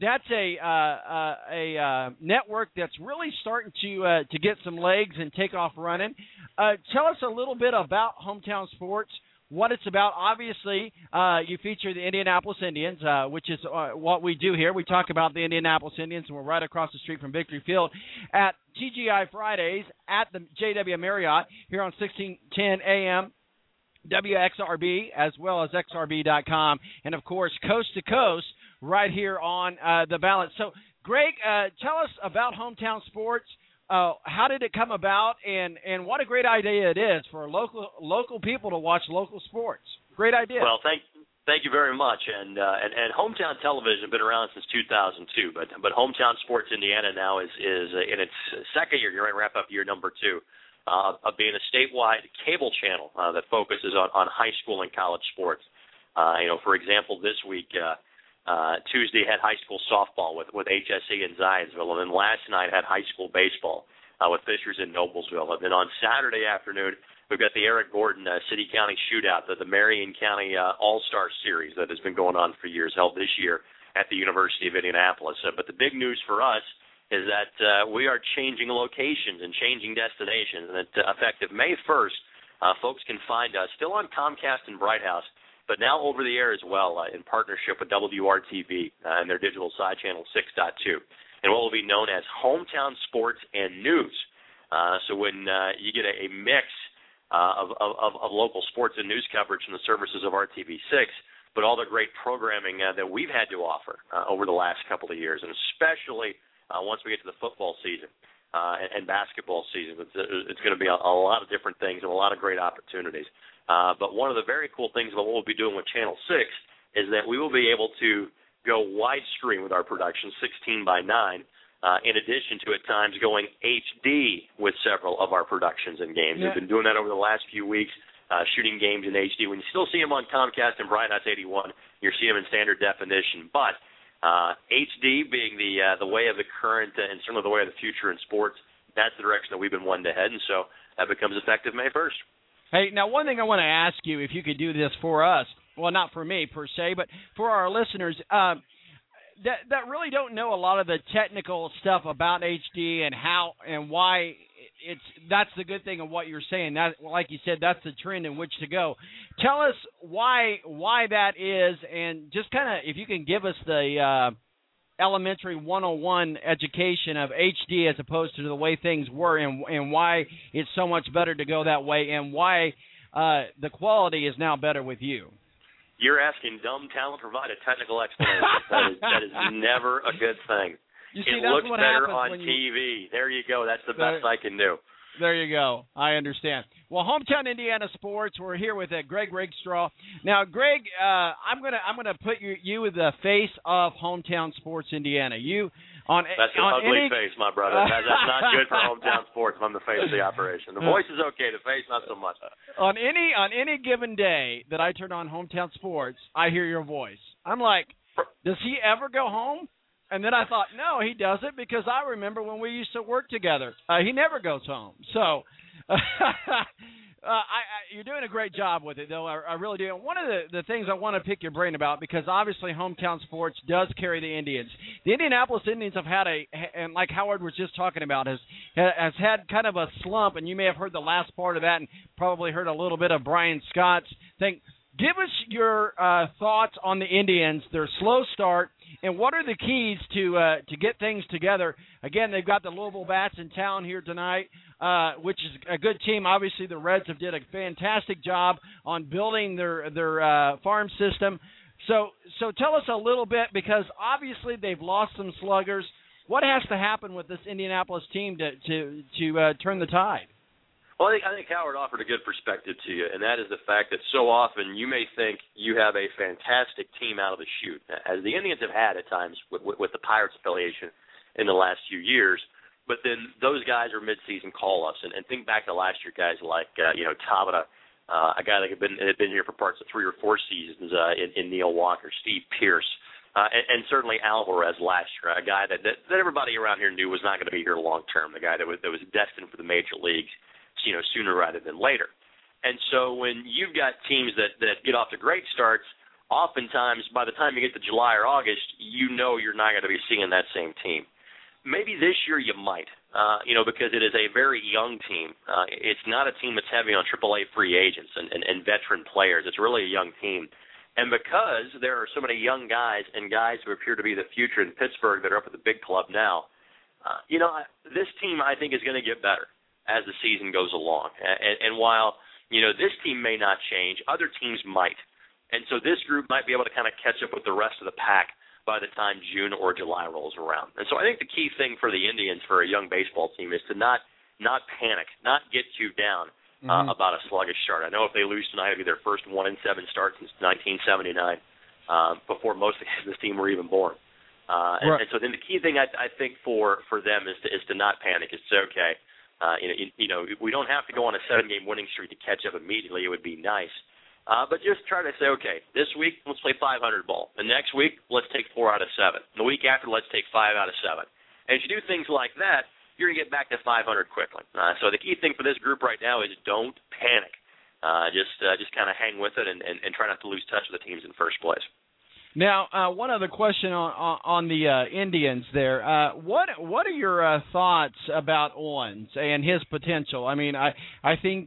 network that's really starting to get some legs and take off running. Tell us a little bit about hometown sports, what it's about. Obviously, you feature the Indianapolis Indians, which is what we do here. We talk about the Indianapolis Indians, and we're right across the street from Victory Field at TGI Fridays at the JW Marriott here on 1610 AM. WXRB, as well as XRB.com, and, of course, coast to coast right here on The Balance. So Greg, tell us about Hometown Sports. How did it come about, and what a great idea it is for local people to watch local sports. Great idea. Well, thank you very much. And Hometown Television has been around since 2002, but Hometown Sports Indiana now is in its second year. You're going to wrap up year number 2 of being a statewide cable channel that focuses on high school and college sports. For example, this week. Tuesday had high school softball with HSE in Zionsville, and then last night had high school baseball with Fishers in Noblesville. And then on Saturday afternoon, we've got the Eric Gordon City-County Shootout, the Marion County All-Star Series that has been going on for years, held this year at the University of Indianapolis. But the big news for us is that we are changing locations and changing destinations, and that effective May 1st, folks can find us still on Comcast and Bright House, but now over the air as well in partnership with WRTV and their digital side channel 6.2, and what will be known as Hometown Sports and News. So when you get a mix of local sports and news coverage from the services of RTV6, but all the great programming that we've had to offer over the last couple of years, and especially once we get to the football season and basketball season, it's going to be a lot of different things and a lot of great opportunities. But one of the very cool things about what we'll be doing with Channel 6 is that we will be able to go widestream with our production, 16:9, in addition to at times going HD with several of our productions and games. Yeah. We've been doing that over the last few weeks, shooting games in HD. When you still see them on Comcast and Bright House 81, you're seeing them in standard definition. But HD being the way of the current and certainly the way of the future in sports, that's the direction that we've been wanting to head, and so that becomes effective May 1st. Hey, now one thing I want to ask you, if you could do this for us, well, not for me per se, but for our listeners that really don't know a lot of the technical stuff about HD and how and why that's the good thing of what you're saying. That, like you said, that's the trend in which to go. Tell us why that is, and just kind of if you can give us the elementary 101 education of HD as opposed to the way things were, and why it's so much better to go that way, and why the quality is now better with you. You're asking dumb talent to provide a technical explanation. that is never a good thing. You see, it looks better on TV. There you go. That's the best I can do. There you go. I understand. Well, Hometown Indiana Sports. We're here with Greg Rakestraw. Now, Greg, I'm gonna put you with the face of Hometown Sports Indiana. That's an ugly face, my brother. That's not good for Hometown Sports. I'm the face of the operation. The voice is okay. The face, not so much. On any given day that I turn on Hometown Sports, I hear your voice. I'm like, does he ever go home? And then I thought, no, he doesn't, because I remember when we used to work together. He never goes home. So you're doing a great job with it, though. I really do. And one of the things I want to pick your brain about, because obviously Hometown Sports does carry the Indians. The Indianapolis Indians have had and like Howard was just talking about, has had kind of a slump, and you may have heard the last part of that and probably heard a little bit of Brian Scott's thing. Give us your thoughts on the Indians, their slow start, and what are the keys to get things together? Again, they've got the Louisville Bats in town here tonight, which is a good team. Obviously, the Reds have did a fantastic job on building their farm system. So tell us a little bit, because obviously they've lost some sluggers. What has to happen with this Indianapolis team to turn the tide? Well, I think Howard offered a good perspective to you, and that is the fact that so often you may think you have a fantastic team out of the chute, as the Indians have had at times with the Pirates affiliation in the last few years. But then those guys are midseason call-ups, and think back to last year, guys like Tabata, a guy that had been here for parts of 3 or 4 seasons in Neil Walker, Steve Pierce, and certainly Alvarez last year, a guy that everybody around here knew was not going to be here long term, the guy that was destined for the major leagues, sooner rather than later. And so when you've got teams that get off to great starts, oftentimes by the time you get to July or August, you're not going to be seeing that same team. Maybe this year you might, because it is a very young team. It's not a team that's heavy on AAA free agents and veteran players. It's really a young team. And because there are so many young guys and guys who appear to be the future in Pittsburgh that are up at the big club now, this team I think is going to get better as the season goes along. And while, this team may not change, other teams might. And so this group might be able to kind of catch up with the rest of the pack by the time June or July rolls around. And so I think the key thing for the Indians, for a young baseball team, is to not panic, not get too down about a sluggish start. I know if they lose tonight, it'll be their first 1-7 start since 1979, before most of this team were even born. And so then the key thing I think for them is to not panic. It's okay. We don't have to go on a 7-game winning streak to catch up immediately. It would be nice. But just try to say, okay, this week let's play 500 ball. The next week let's take 4 out of 7. The week after let's take 5 out of 7. And if you do things like that, you're going to get back to 500 quickly. So the key thing for this group right now is don't panic. Just kind of hang with it and try not to lose touch with the teams in first place. Now, one other question on the Indians there. What are your thoughts about Owens and his potential? I mean, I think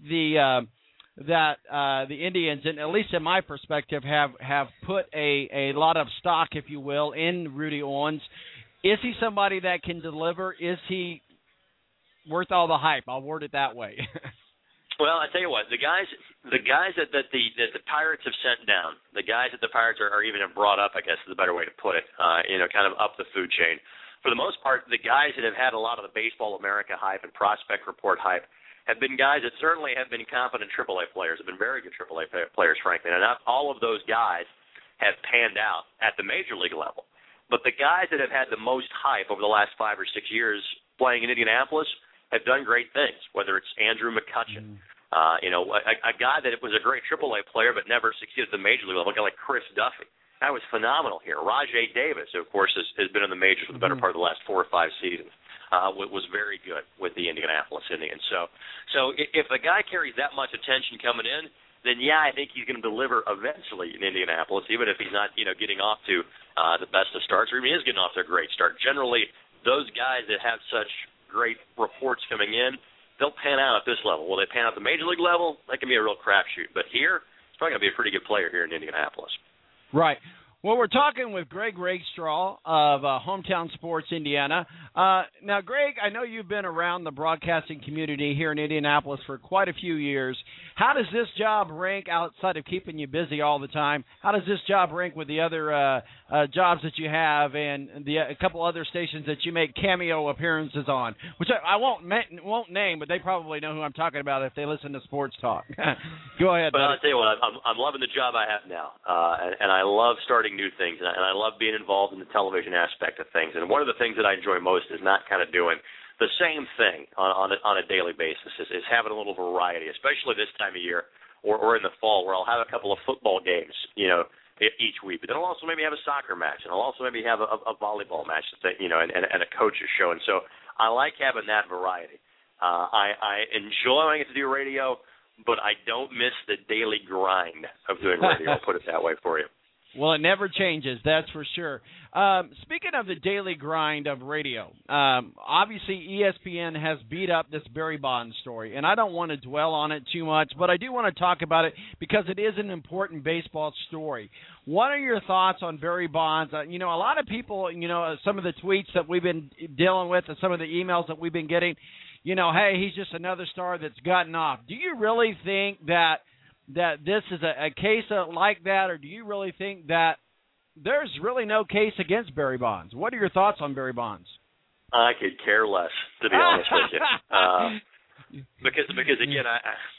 that the Indians, and at least in my perspective, have put a lot of stock, if you will, in Rudy Owens. Is he somebody that can deliver? Is he worth all the hype? I'll word it that way. Well, I tell you what, the guys that the Pirates have sent down, the guys that the Pirates are even have brought up, I guess is a better way to put it, kind of up the food chain. For the most part, the guys that have had a lot of the Baseball America hype and Prospect Report hype have been guys that certainly have been competent AAA players, have been very good AAA players, frankly. And not all of those guys have panned out at the major league level. But the guys that have had the most hype over the last 5 or 6 years playing in Indianapolis have done great things, whether it's Andrew McCutchen, a guy that was a great AAA player but never succeeded at the major league level, a guy like Chris Duffy. That was phenomenal here. Rajay Davis, who, of course, has been in the majors for the better part of the last 4 or 5 seasons. Was very good with the Indianapolis Indians. So if a guy carries that much attention coming in, then I think he's going to deliver eventually in Indianapolis, even if he's not, getting off to the best of starts, or even is getting off to a great start. Generally, those guys that have such great reports coming in, they'll pan out at this level. Will they pan out at the major league level? That can be a real crapshoot. But here, he's probably going to be a pretty good player here in Indianapolis. Right. Well, we're talking with Greg Rakestraw of Hometown Sports Indiana. Now, Greg, I know you've been around the broadcasting community here in Indianapolis for quite a few years. How does this job rank outside of keeping you busy all the time? How does this job rank with the other jobs that you have and a couple other stations that you make cameo appearances on, which I won't name, but they probably know who I'm talking about if they listen to Sports Talk. Go ahead. But buddy. I'll tell you what, I'm loving the job I have now, and I love starting new things, and I love being involved in the television aspect of things. And one of the things that I enjoy most is not kind of doing the same thing on a daily basis, is having a little variety, especially this time of year or in the fall, where I'll have a couple of football games, each week. But then I'll also maybe have a soccer match, and I'll also maybe have a volleyball match, and a coach's show. And so I like having that variety. I enjoy when I get to do radio, but I don't miss the daily grind of doing radio. I'll put it that way for you. Well, it never changes, that's for sure. Speaking of the daily grind of radio, obviously ESPN has beat up this Barry Bonds story, and I don't want to dwell on it too much, but I do want to talk about it because it is an important baseball story. What are your thoughts on Barry Bonds? A lot of people, some of the tweets that we've been dealing with and some of the emails that we've been getting, hey, he's just another star that's gotten off. Do you really think that this is a case like that, or do you really think that there's really no case against Barry Bonds? What are your thoughts on Barry Bonds? I could care less, to be honest with you. Because again,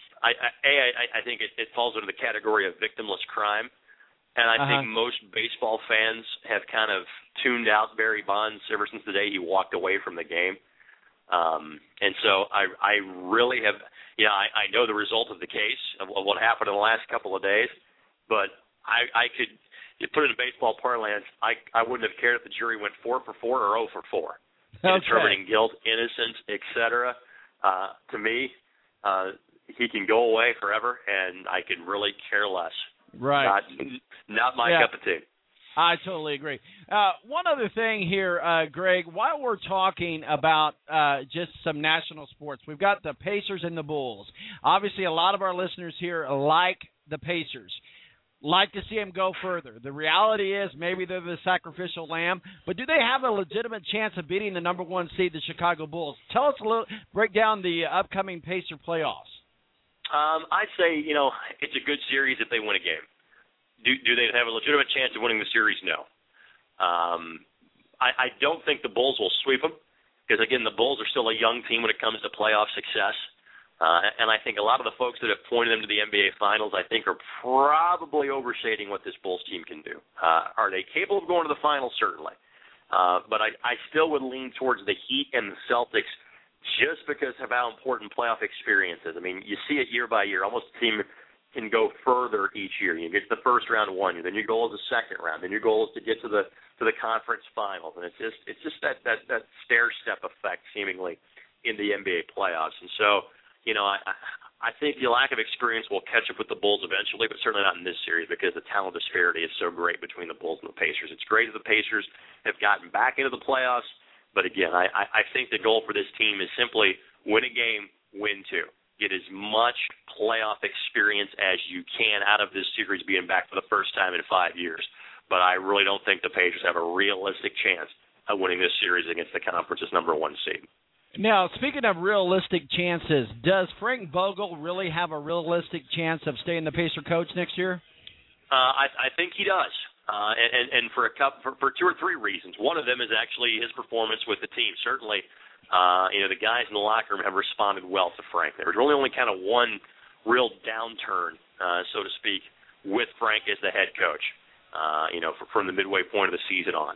I think it falls under the category of victimless crime, and I think most baseball fans have kind of tuned out Barry Bonds ever since the day he walked away from the game. And so I really have, I know the result of the case of what happened in the last couple of days, but I could, you put it in baseball parlance, I wouldn't have cared if the jury went 4 for 4 or 0 for 4 in determining guilt, innocence, etc. To me, he can go away forever, and I can really care less. Right. Not my cup of tea. I totally agree. One other thing here, Greg, while we're talking about just some national sports, we've got the Pacers and the Bulls. Obviously, a lot of our listeners here like the Pacers, like to see them go further. The reality is maybe they're the sacrificial lamb, but do they have a legitimate chance of beating the number 1 seed, the Chicago Bulls? Tell us a little, break down the upcoming Pacer playoffs. I'd say, it's a good series if they win a game. Do they have a legitimate chance of winning the series? No. I don't think the Bulls will sweep them because, again, the Bulls are still a young team when it comes to playoff success. And I think a lot of the folks that have pointed them to the NBA Finals, I think, are probably overstating what this Bulls team can do. Are they capable of going to the Finals? Certainly. But I still would lean towards the Heat and the Celtics just because of how important playoff experience is. I mean, you see it year by year. Almost a team can go further each year. You get to the first round one year, then your goal is the second round, then your goal is to get to the conference finals, and it's just that stair step effect seemingly in the NBA playoffs. And so, I think the lack of experience will catch up with the Bulls eventually, but certainly not in this series because the talent disparity is so great between the Bulls and the Pacers. It's great that the Pacers have gotten back into the playoffs, but again, I think the goal for this team is simply win a game, win two. Get as much playoff experience as you can out of this series being back for the first time in 5 years. But I really don't think the Pacers have a realistic chance of winning this series against the conference's number one seed. Now, speaking of realistic chances, does Frank Vogel really have a realistic chance of staying the Pacer coach next year? I think he does, and for two or three reasons. One of them is actually his performance with the team. Certainly, the guys in the locker room have responded well to Frank. There was really only kind of one real downturn, so to speak, with Frank as the head coach. From the midway point of the season on.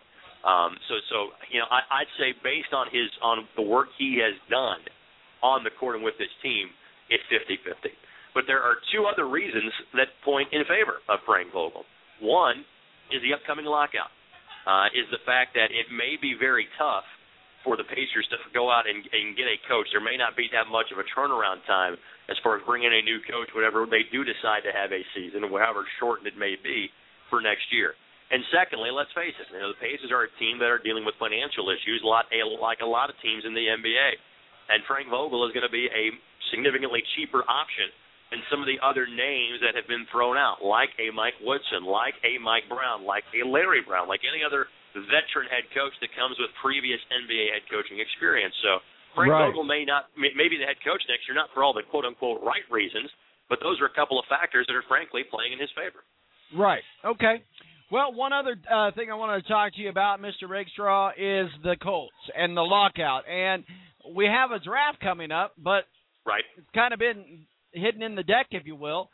I'd say based on the work he has done on the court and with this team, it's 50-50. But there are two other reasons that point in favor of Frank Vogel. One is the upcoming lockout, is the fact that it may be very tough for the Pacers to go out and get a coach. There may not be that much of a turnaround time as far as bringing a new coach, whatever they do decide to have a season, however shortened it may be, for next year. And secondly, let's face it, the Pacers are a team that are dealing with financial issues like a lot of teams in the NBA. And Frank Vogel is going to be a significantly cheaper option than some of the other names that have been thrown out, like a Mike Woodson, like a Mike Brown, like a Larry Brown, like any other veteran head coach that comes with previous NBA head coaching experience. So Frank Vogel may be the head coach next year, not for all the quote-unquote right reasons, but those are a couple of factors that are frankly playing in his favor. Right. Okay. Well, one other thing I wanted to talk to you about, Mr. Rakestraw, is the Colts and the lockout. And we have a draft coming up, but it's kind of been hidden in the deck, if you will.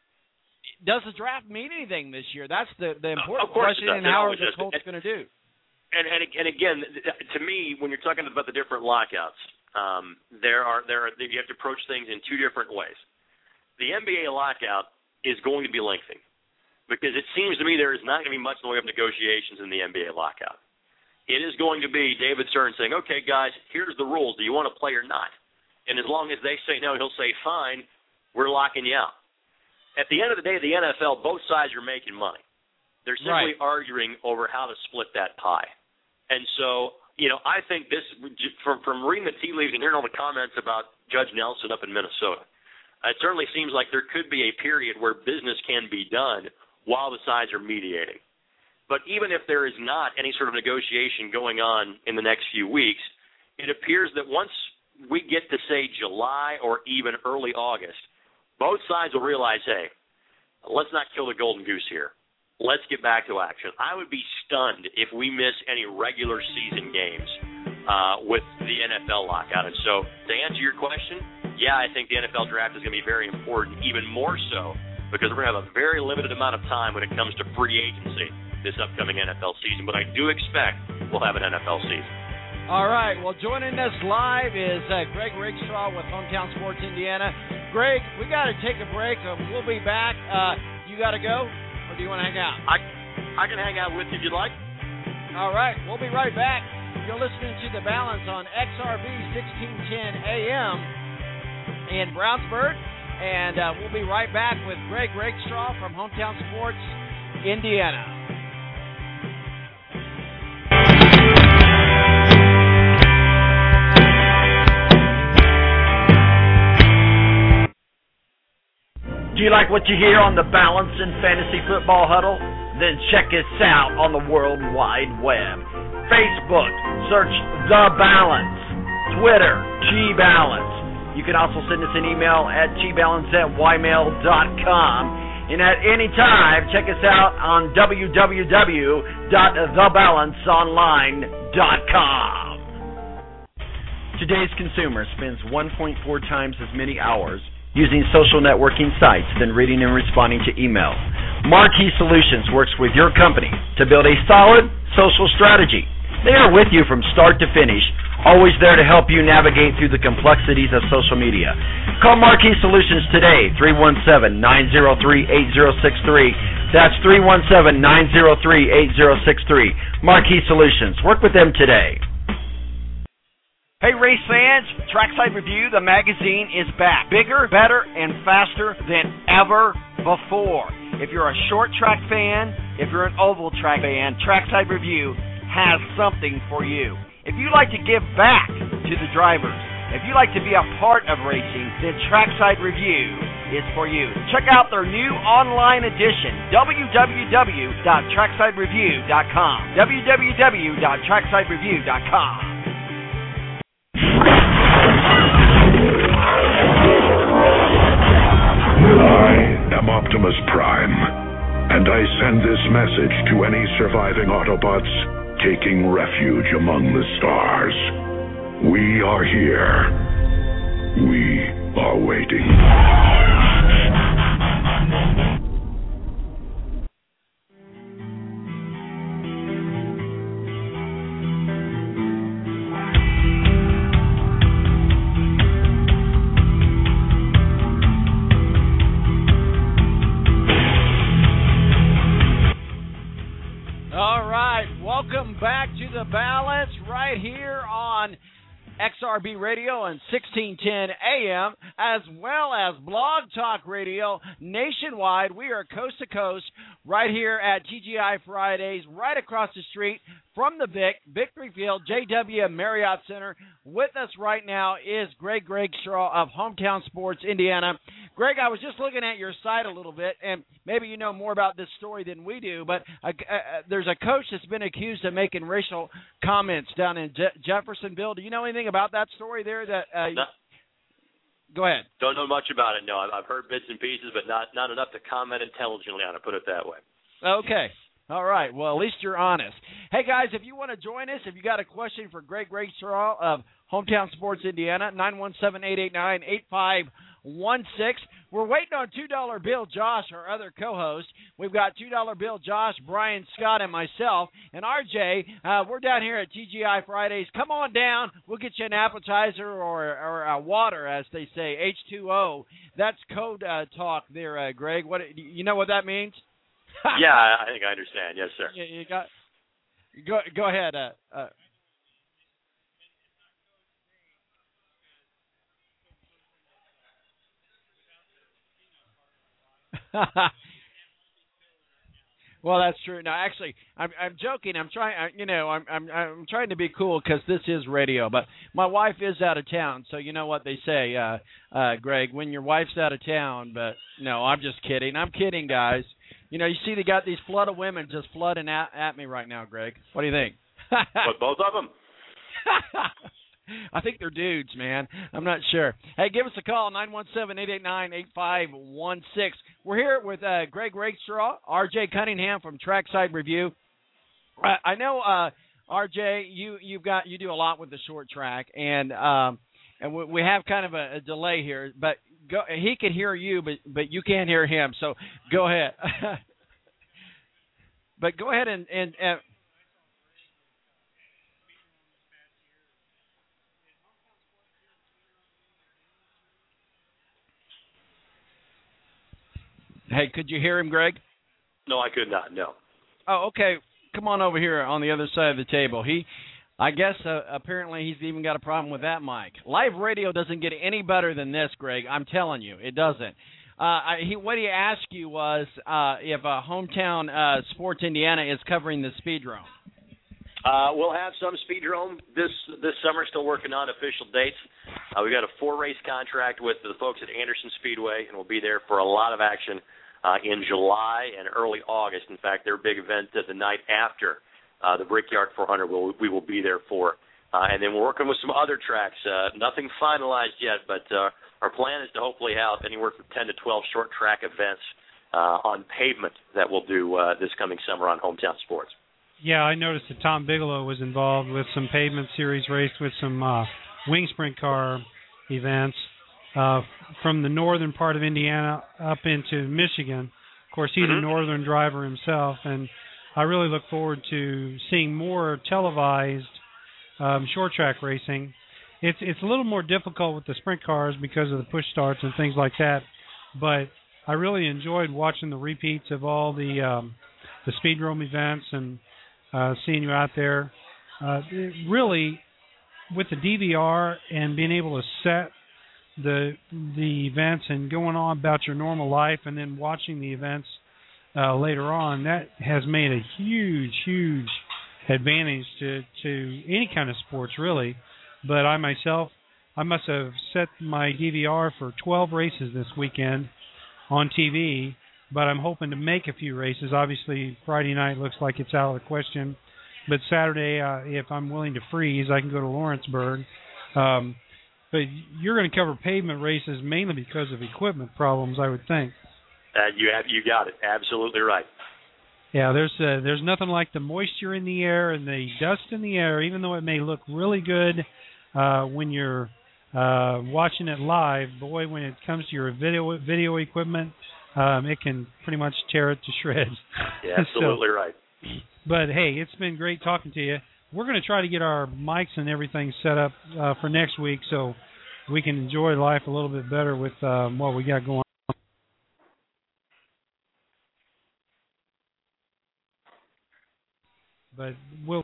Does the draft mean anything this year? That's the important question, and how are the Colts going to do? And again, to me, when you're talking about the different lockouts, you have to approach things in two different ways. The NBA lockout is going to be lengthy, because it seems to me there is not going to be much in the way of negotiations in the NBA lockout. It is going to be David Stern saying, okay, guys, here's the rules. Do you want to play or not? And as long as they say no, he'll say, fine, we're locking you out. At the end of the day, the NFL, both sides are making money. They're simply arguing over how to split that pie. And so, I think this, from reading the tea leaves and hearing all the comments about Judge Nelson up in Minnesota, it certainly seems like there could be a period where business can be done while the sides are mediating. But even if there is not any sort of negotiation going on in the next few weeks, it appears that once we get to, say, July or even early August, both sides will realize, hey, let's not kill the golden goose here. Let's get back to action. I would be stunned if we miss any regular season games with the NFL lockout. And so to answer your question, yeah, I think the NFL draft is going to be very important, even more so because we're going to have a very limited amount of time when it comes to free agency this upcoming NFL season. But I do expect we'll have an NFL season. All right. Well, joining us live is Greg Rakestraw with Hometown Sports Indiana. Greg, we got to take a break. We'll be back. You got to go, or do you want to hang out? I can hang out with you if you'd like. All right. We'll be right back. You're listening to The Balance on XRB 1610 AM in Brownsburg. And we'll be right back with Greg Rakestraw from Hometown Sports, Indiana. Do you like what you hear on the Balance and Fantasy Football Huddle? Then check us out on the World Wide Web. Facebook, search The Balance. Twitter, G-Balance. You can also send us an email at gbalance@ymail.com. And at any time, check us out on www.thebalanceonline.com. Today's consumer spends 1.4 times as many hours using social networking sites than reading and responding to email. Marquee Solutions works with your company to build a solid social strategy. They are with you from start to finish, always there to help you navigate through the complexities of social media. Call Marquee Solutions today, 317-903-8063. That's 317-903-8063. Marquee Solutions. Work with them today. Hey, race fans, Trackside Review, the magazine, is back. Bigger, better, and faster than ever before. If you're a short track fan, if you're an oval track fan, Trackside Review has something for you. If you like to give back to the drivers, if you like to be a part of racing, then Trackside Review is for you. Check out their new online edition, www.tracksidereview.com, www.tracksidereview.com. I am Optimus Prime, and I send this message to any surviving Autobots taking refuge among the stars. We are here. We are waiting. Welcome back to The Balance right here on XRB Radio and 1610 AM, as well as Blog Talk Radio nationwide. We are coast to coast right here at TGI Fridays, right across the street from the Victory Field, JW Marriott Center. With us right now is Greg Straw of Hometown Sports Indiana. Greg, I was just looking at your site a little bit, and maybe you know more about this story than we do, but there's a coach that's been accused of making racial comments down in Jeffersonville. Do you know anything about that story there? No. Go ahead. Don't know much about it, no. I've heard bits and pieces, but not enough to comment intelligently on it, put it that way. Okay. All right. Well, at least you're honest. Hey, guys, if you want to join us, if you got a question for Greg Straw of Hometown Sports Indiana, 917-889-8516. We're waiting on $2 Bill Josh, our other co-host. We've got $2 Bill Josh, Brian Scott, and myself. And RJ, we're down here at TGI Fridays. Come on down. We'll get you an appetizer or a water, as they say, H2O. That's code talk there, Greg. What you know what that means? Yeah, I think I understand. Yes, sir. You got. Go ahead. Well, that's true. No, actually, I'm joking. I'm trying. I'm trying to be cool because this is radio. But my wife is out of town, so you know what they say, Greg. When your wife's out of town, but no, I'm just kidding. I'm kidding, guys. You know, you see they got these flood of women just flooding at me right now, Greg. What do you think? What, both of them? I think they're dudes, man. I'm not sure. Hey, give us a call, 917-889-8516. We're here with Greg Straw, RJ Cunningham from Trackside Review. I know, RJ, you do a lot with the short track, and we have kind of a delay here, but he can hear you, but you can't hear him. So go ahead. But go ahead and hey, could you hear him, Greg? No, I could not. No. Oh, okay. Come on over here on the other side of the table. I guess apparently he's even got a problem with that mic. Live radio doesn't get any better than this, Greg. I'm telling you, it doesn't. What he asked you was if Hometown Sports Indiana is covering the Speedrome. We'll have some Speedrome this summer. Still working on official dates. We've got a 4-race contract with the folks at Anderson Speedway, and we'll be there for a lot of action in July and early August. In fact, their big event the night after the Brickyard 400 we will be there for. And then we're working with some other tracks. Nothing finalized yet, but our plan is to hopefully have anywhere from 10 to 12 short track events on pavement that we'll do this coming summer on Hometown Sports. Yeah, I noticed that Tom Bigelow was involved with some pavement series race with some wing sprint car events from the northern part of Indiana up into Michigan. Of course, he's a northern driver himself, and I really look forward to seeing more televised short track racing. It's a little more difficult with the sprint cars because of the push starts and things like that, but I really enjoyed watching the repeats of all the speedrome events and seeing you out there. Really, with the DVR and being able to set the events and going on about your normal life and then watching the events later on, that has made a huge advantage to any kind of sports, really. But I myself, I must have set my DVR for 12 races this weekend on TV, but I'm hoping to make a few races. Obviously, Friday night looks like it's out of the question, but Saturday, if I'm willing to freeze, I can go to Lawrenceburg. But you're going to cover pavement races mainly because of equipment problems, I would think. You got it. Absolutely right. Yeah, there's nothing like the moisture in the air and the dust in the air, even though it may look really good when you're watching it live. Boy, when it comes to your video equipment, it can pretty much tear it to shreds. Yeah, absolutely right. But, hey, it's been great talking to you. We're going to try to get our mics and everything set up for next week so we can enjoy life a little bit better with what we got going on. But we'll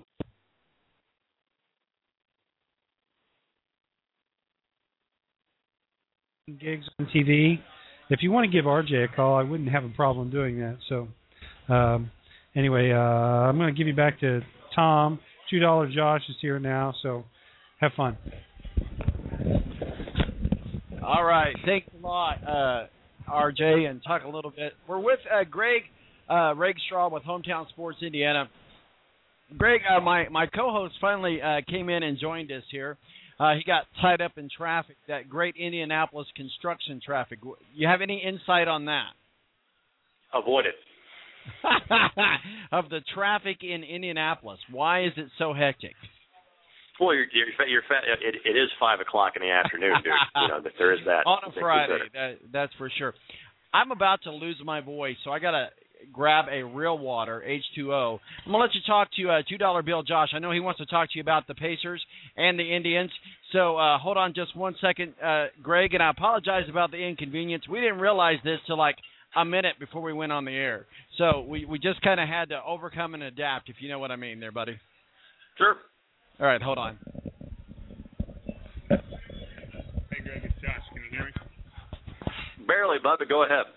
gigs on TV. If you want to give RJ a call, I wouldn't have a problem doing that. So, anyway, I'm going to give you back to Tom. $2 Josh is here now, so have fun. All right. Thanks a lot, RJ, and talk a little bit. We're with Greg Rakestraw with Hometown Sports Indiana. Greg, my co-host finally came in and joined us here. He got tied up in traffic, that great Indianapolis construction traffic. You have any insight on that? Avoid it. Of the traffic in Indianapolis, why is it so hectic? Well, you're it is 5 o'clock in the afternoon, dude. You know that there is that on a Friday. That's for sure. I'm about to lose my voice, so I gotta grab a real water, H2O. I'm gonna let you talk to $2 Bill Josh. I know he wants to talk to you about the Pacers and the Indians. So hold on just 1 second, Greg, and I apologize about the inconvenience. We didn't realize this till like a minute before we went on the air. So we just kind of had to overcome and adapt, if you know what I mean there, buddy. Sure. All right, hold on. Hey, Greg, it's Josh. Can you hear me? Barely, bud, but go ahead.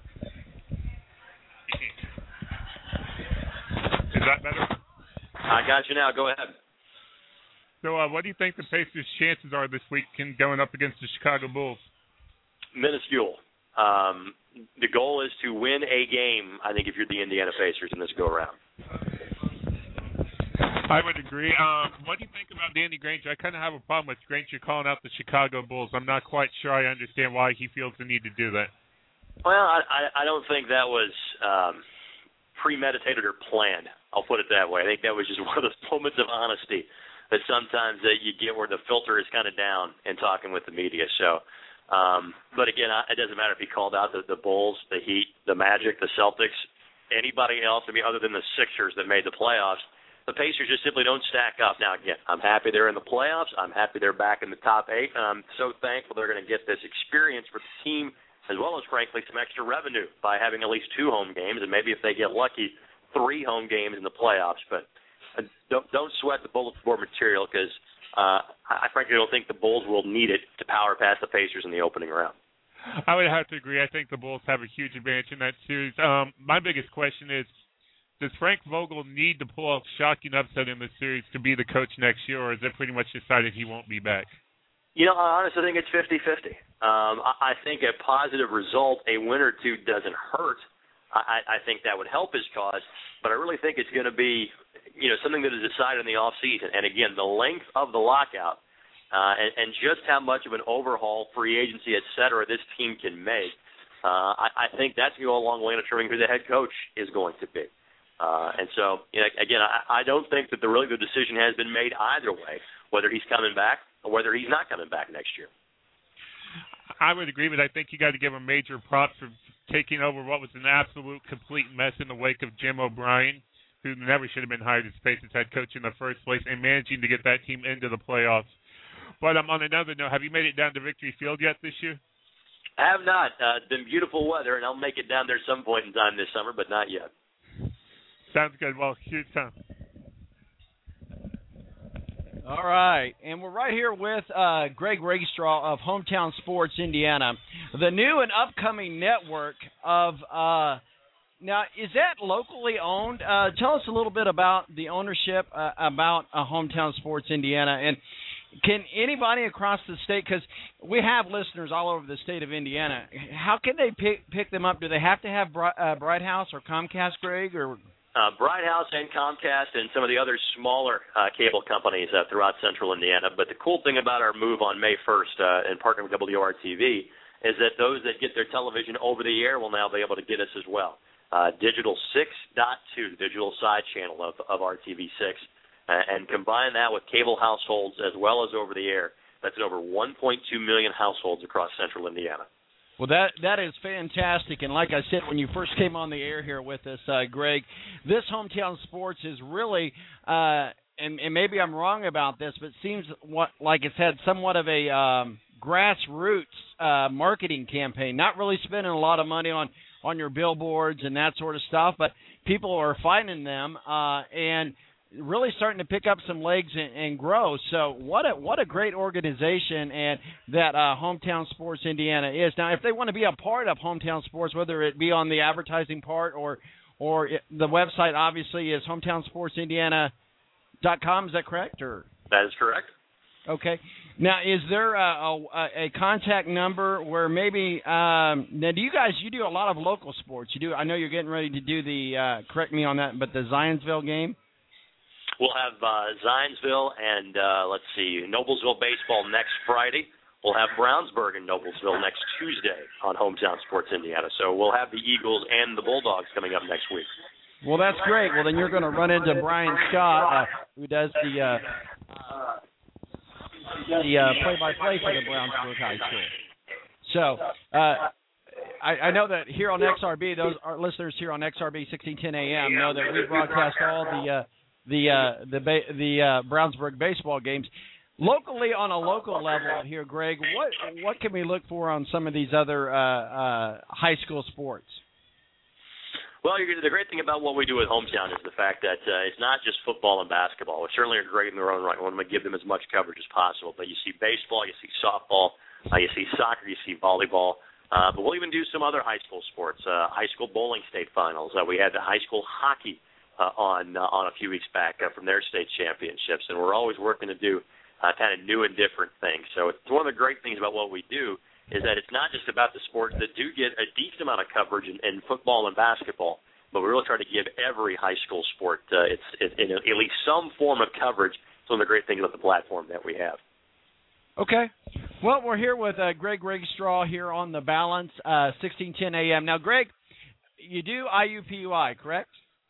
Is that better? I got you now. Go ahead. So what do you think the Pacers' chances are this week in going up against the Chicago Bulls? Minuscule. The goal is to win a game, I think, if you're the Indiana Pacers in this go-around. I would agree. What do you think about Danny Granger? I kind of have a problem with Granger calling out the Chicago Bulls. I'm not quite sure I understand why he feels the need to do that. Well, I don't think that was premeditated or planned. I'll put it that way. I think that was just one of those moments of honesty that sometimes that you get where the filter is kind of down in talking with the media. So, but again, it doesn't matter if he called out the Bulls, the Heat, the Magic, the Celtics, anybody else. I mean, other than the Sixers that made the playoffs. The Pacers just simply don't stack up. Now, again, I'm happy they're in the playoffs. I'm happy they're back in the top 8. And I'm so thankful they're going to get this experience for the team, as well as, frankly, some extra revenue by having at least 2 home games, and maybe if they get lucky, 3 home games in the playoffs. But don't sweat the bulletin board material because I frankly don't think the Bulls will need it to power past the Pacers in the opening round. I would have to agree. I think the Bulls have a huge advantage in that series. My biggest question is, does Frank Vogel need to pull off shocking upset in this series to be the coach next year, or is it pretty much decided he won't be back? You know, I honestly think it's 50-50. I think a positive result, a win or two, doesn't hurt. I think that would help his cause, but I really think it's going to be, something that is decided in the off season. And again, the length of the lockout and just how much of an overhaul, free agency, et cetera, this team can make. I think that's going to go a long way in determining who the head coach is going to be. And so, again, I don't think that the decision has been made either way, whether he's coming back or whether he's not coming back next year. I would agree, but I think you got to give him major props for taking over what was an absolute complete mess in the wake of Jim O'Brien, who never should have been hired as Pacers head coach in the first place, and managing to get that team into the playoffs. But on another note, have you made it down to Victory Field yet this year? I have not. It's been beautiful weather, and I'll make it down there some point in time this summer, but not yet. Sounds good. Well, here's Tom. All right, and we're right here with Greg Rakestraw of Hometown Sports Indiana, the new and upcoming network of now, is that locally owned? Tell us a little bit about the ownership, about Hometown Sports Indiana, and can anybody across the state, because we have listeners all over the state of Indiana, how can they pick them up? Do they have to have Bright House or Comcast, Greg, or Bright House and Comcast and some of the other smaller cable companies throughout central Indiana. But the cool thing about our move on May 1st and partnering with WRTV is that those that get their television over the air will now be able to get us as well. Digital 6.2, digital side channel of RTV6, and combine that with cable households as well as over the air. That's over 1.2 million households across central Indiana. Well, that is fantastic, and like I said when you first came on the air here with us, Greg, this Hometown Sports is really, and maybe I'm wrong about this, but it seems like it's had somewhat of a grassroots marketing campaign, not really spending a lot of money on your billboards and that sort of stuff, but people are finding them and really starting to pick up some legs and grow. So what a great organization and that Hometown Sports Indiana is. Now, if they want to be a part of Hometown Sports, whether it be on the advertising part or the website, obviously, is hometownsportsindiana.com. Is that correct? Or that is correct. Okay. Now, is there a contact number where maybe now you do a lot of local sports? You do. I know you're getting ready to do the correct me on that, but the Zionsville game. We'll have Zionsville and, Noblesville baseball next Friday. We'll have Brownsburg and Noblesville next Tuesday on Hometown Sports Indiana. So we'll have the Eagles and the Bulldogs coming up next week. Well, that's great. Well, then you're going to run into Brian Scott, who does the play-by-play for the Brownsburg High School. So I know that here on XRB, our listeners here on XRB 1610 AM know that we broadcast all the Brownsburg baseball games. Locally, on a local level here, Greg, what can we look for on some of these other high school sports? Well, the great thing about what we do at Hometown is the fact that it's not just football and basketball, which certainly are great in their own right. We want to give them as much coverage as possible. But you see baseball, you see softball, you see soccer, you see volleyball. But we'll even do some other high school sports, high school bowling state finals. We had the high school hockey on a few weeks back from their state championships, and we're always working to do kind of new and different things. So it's one of the great things about what we do is that it's not just about the sports that do get a decent amount of coverage in football and basketball, but we really try to give every high school sport at least some form of coverage. It's one of the great things about the platform that we have. Okay. Well, we're here with Greg Rakestraw here on The Balance, 1610 AM. Now, Greg, you do IUPUI, correct?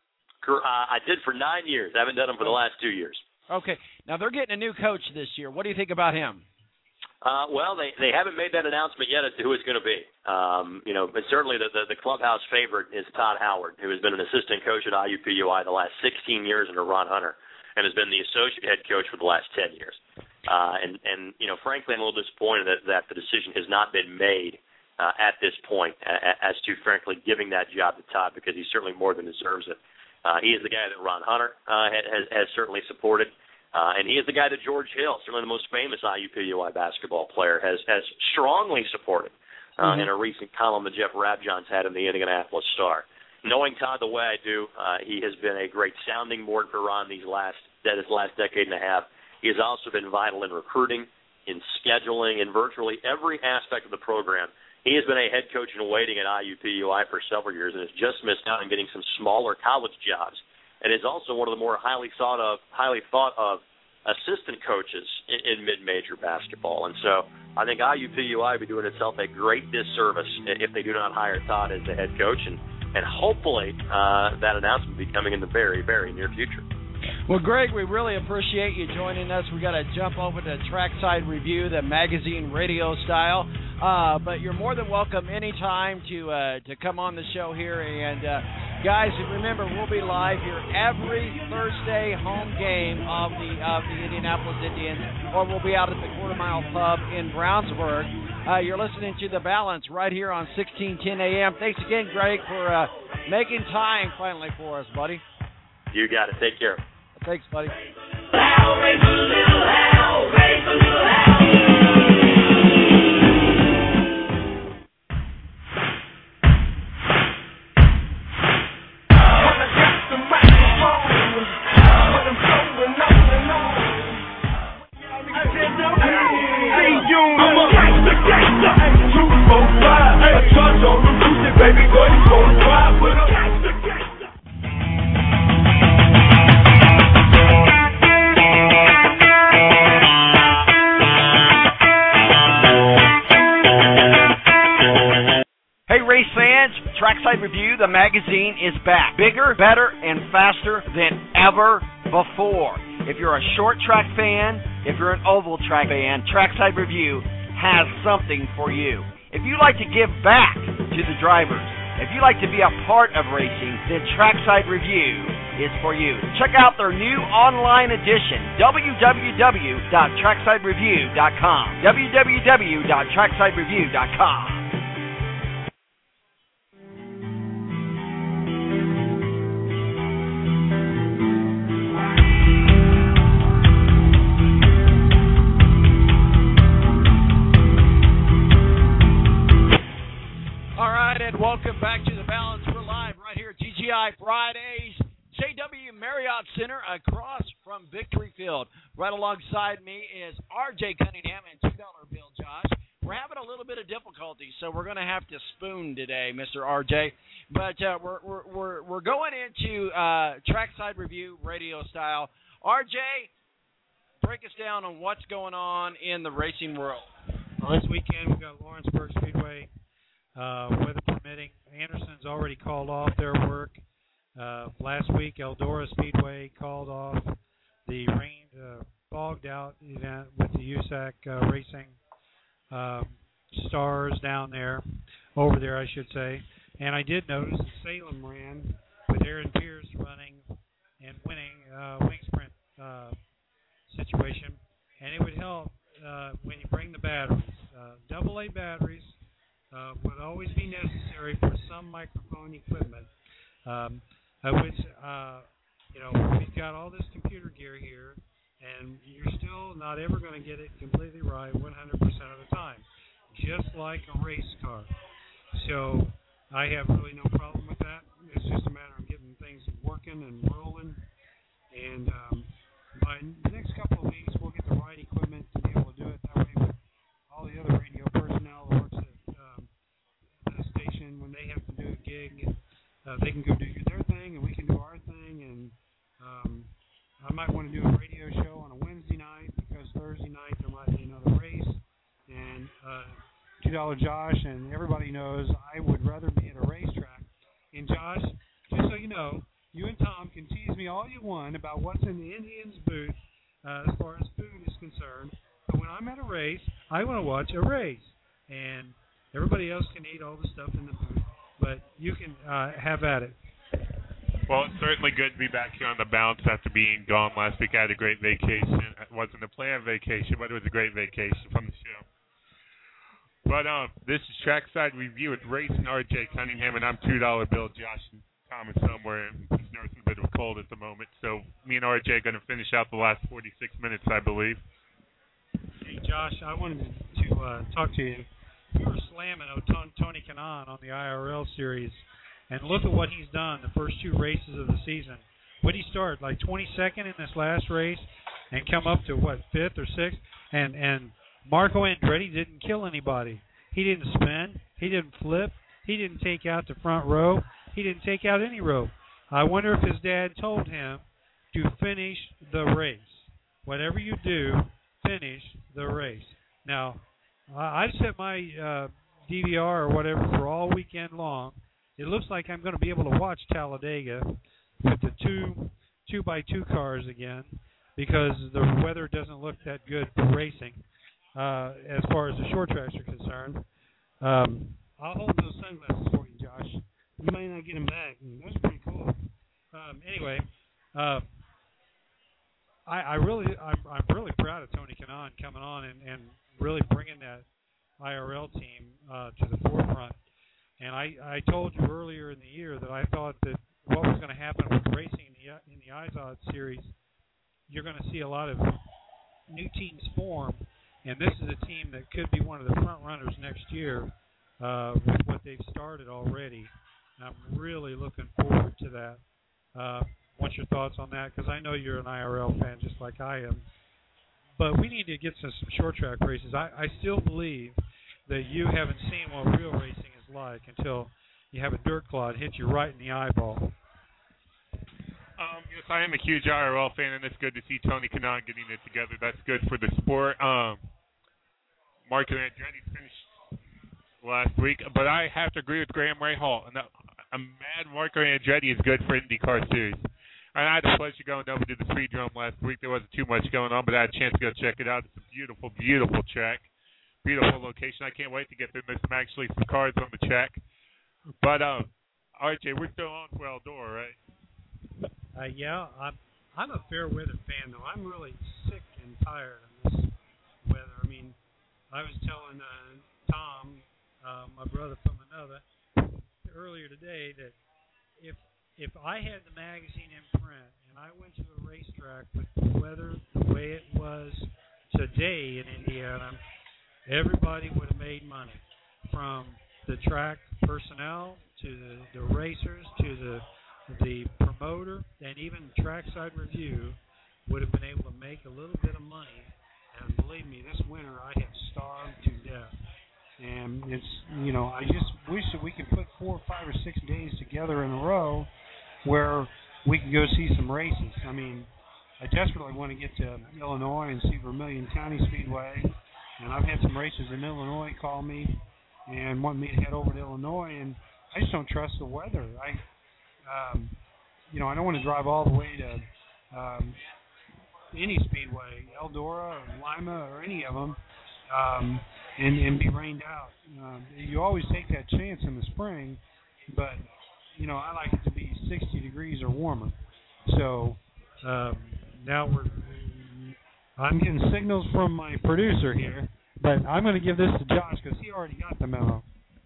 I did for 9 years. I haven't done them for the last 2 years. Okay. Now, they're getting a new coach this year. What do you think about him? Well, they haven't made that announcement yet as to who it's going to be. But certainly the clubhouse favorite is Todd Howard, who has been an assistant coach at IUPUI the last 16 years under Ron Hunter and has been the associate head coach for the last 10 years. Frankly, I'm a little disappointed that the decision has not been made at this point as to, frankly, giving that job to Todd, because he certainly more than deserves it. He is the guy that Ron Hunter has certainly supported. And he is the guy that George Hill, certainly the most famous IUPUI basketball player, has strongly supported in a recent column that Jeff Rabjohns had in the Indianapolis Star. Knowing Todd the way I do, he has been a great sounding board for Ron his last decade and a half. He has also been vital in recruiting, in scheduling, in virtually every aspect of the program. He has been a head coach in waiting at IUPUI for several years and has just missed out on getting some smaller college jobs. And is also one of the more highly thought of assistant coaches in mid-major basketball. And so I think IUPUI would be doing itself a great disservice if they do not hire Todd as the head coach, and hopefully that announcement will be coming in the very, very near future. Well, Greg, we really appreciate you joining us. We got to jump over to Trackside Review, the magazine radio style. But you're more than welcome anytime to come on the show here. And guys, remember, we'll be live here every Thursday home game of the Indianapolis Indians, or we'll be out at the Quarter Mile Pub in Brownsburg. You're listening to The Balance right here on 1610 AM. Thanks again, Greg, for making time finally for us, buddy. You got it. Take care. Thanks, buddy. Trackside Review, the magazine, is back. Bigger, better, and faster than ever before. If you're a short track fan, if you're an oval track fan, Trackside Review has something for you. If you like to give back to the drivers, if you like to be a part of racing, then Trackside Review is for you. Check out their new online edition, www.tracksidereview.com. www.tracksidereview.com. Welcome back to The Balance. We're live right here at TGI Fridays, JW Marriott Center across from Victory Field. Right alongside me is RJ Cunningham and $2 Bill Josh. We're having a little bit of difficulty, so we're going to have to spoon today, Mr. RJ. But we're going into Trackside Review radio style. RJ, break us down on what's going on in the racing world. Well, this weekend we've got Lawrenceburg Speedway. Weather permitting, Anderson's already called off their work. Last week, Eldora Speedway called off the rain, bogged out event with the USAC Racing stars down there, over there, I should say. And I did notice that Salem ran with Aaron Pierce running and winning wing sprint situation. And it would help when you bring the batteries. AA batteries would always be necessary for some microphone equipment, which, we've got all this computer gear here, and you're still not ever going to get it completely right 100% of the time, just like a race car. So I have really no problem with that. It's just a matter of getting things working and rolling, and by the next couple of weeks, we'll get the right equipment to be able to do it. That way, with all the other radio personnel that works at the station, when they have to do a gig, they can go do their thing, and we can do our thing. And I might want to do a radio show on a Wednesday night, because Thursday night there might be another race. And $2 Josh, and everybody knows I would rather be at a racetrack. And Josh, just so you know, you and Tom can tease me all you want about what's in the Indians' booth as far as food is concerned. But when I'm at a race, I want to watch a race. And everybody else can eat all the stuff in the booth, but you can have at it. Well, it's certainly good to be back here on The Balance after being gone last week. I had a great vacation. It wasn't a planned vacation, but it was a great vacation from the show. But this is Trackside Review with Race and RJ Cunningham, and I'm $2 Bill Josh. And Tom is somewhere. He's nursing a bit of a cold at the moment. So me and RJ are going to finish out the last 46 minutes, I believe. Hey, Josh, I wanted to talk to you. You were slamming Tony Kanaan on the IRL series, and look at what he's done the first two races of the season. What did he start, like 22nd in this last race, and come up to, what, 5th or 6th? And Marco Andretti didn't kill anybody. He didn't spin. He didn't flip. He didn't take out the front row. He didn't take out any row. I wonder if his dad told him to finish the race. whatever you do, finish the race. Now, I've set my DVR or whatever for all weekend long. It looks like I'm going to be able to watch Talladega with the 2x2 cars again, because the weather doesn't look that good for racing as far as the short tracks are concerned. I'll hold those sunglasses for you, Josh. You might not get them back. That's pretty cool. Anyway, I'm really proud of Tony Kanaan coming on and really bringing that IRL team to the forefront. And I told you earlier in the year that I thought that what was going to happen with racing in the IZOD series, you're going to see a lot of new teams form, and this is a team that could be one of the front runners next year with what they've started already. I'm really looking forward to that. What's your thoughts on that? Because I know you're an IRL fan just like I am. But we need to get some short track races. I still believe that you haven't seen what real racing is like until you have a dirt clod hit you right in the eyeball. Yes, I am a huge IRL fan, and it's good to see Tony Kanaan getting it together. That's good for the sport. Marco Andretti finished last week, but I have to agree with Graham Rahal. And I'm mad Marco Andretti is good for IndyCar Series. And I had the pleasure going over to the Speedrome last week. There wasn't too much going on, but I had a chance to go check it out. It's a beautiful, beautiful track. Beautiful location. I can't wait to get there. There's actually some cars on the track. But, RJ, we're still on for Eldora, right? Yeah, I'm a fair weather fan, though. I'm really sick and tired of this weather. I mean, I was telling Tom, my brother from another, earlier today that if I had the magazine in print and I went to a racetrack with the weather the way it was today in Indiana, everybody would have made money, from the track personnel to the racers to the promoter, and even Trackside Review would have been able to make a little bit of money. And believe me, this winter I have starved to death. And it's, I just wish that we could put 4, 5, or 6 days together in a row where we can go see some races. I mean, I desperately want to get to Illinois and see Vermilion County Speedway. And I've had some racers in Illinois call me and want me to head over to Illinois, and I just don't trust the weather. I don't want to drive all the way to any speedway, Eldora or Lima or any of them, and be rained out. You always take that chance in the spring, but I like it to be 60 degrees or warmer. So now I'm getting signals from my producer here, but I'm going to give this to Josh because he already got the memo.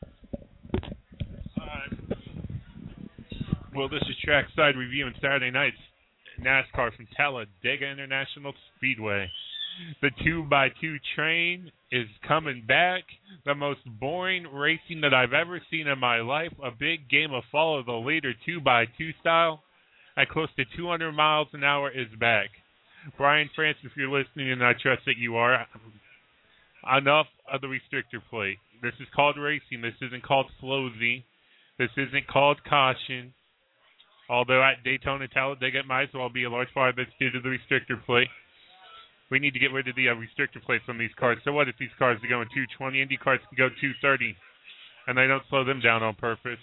Well, this is Trackside Review on Saturday night's NASCAR from Talladega International Speedway. The 2x2 train is coming back. The most boring racing that I've ever seen in my life. A big game of follow the leader 2x2 style at close to 200 miles an hour is back. Brian France, if you're listening, and I trust that you are, enough of the restrictor plate. This is called racing. This isn't called slowsy. This isn't called caution. Although at Daytona, Talladega, it might as well be a large part of it's due to the restrictor plate. We need to get rid of the restrictor plates on these cars. So what if these cars are going 220? Indy cars can go 230, and they don't slow them down on purpose.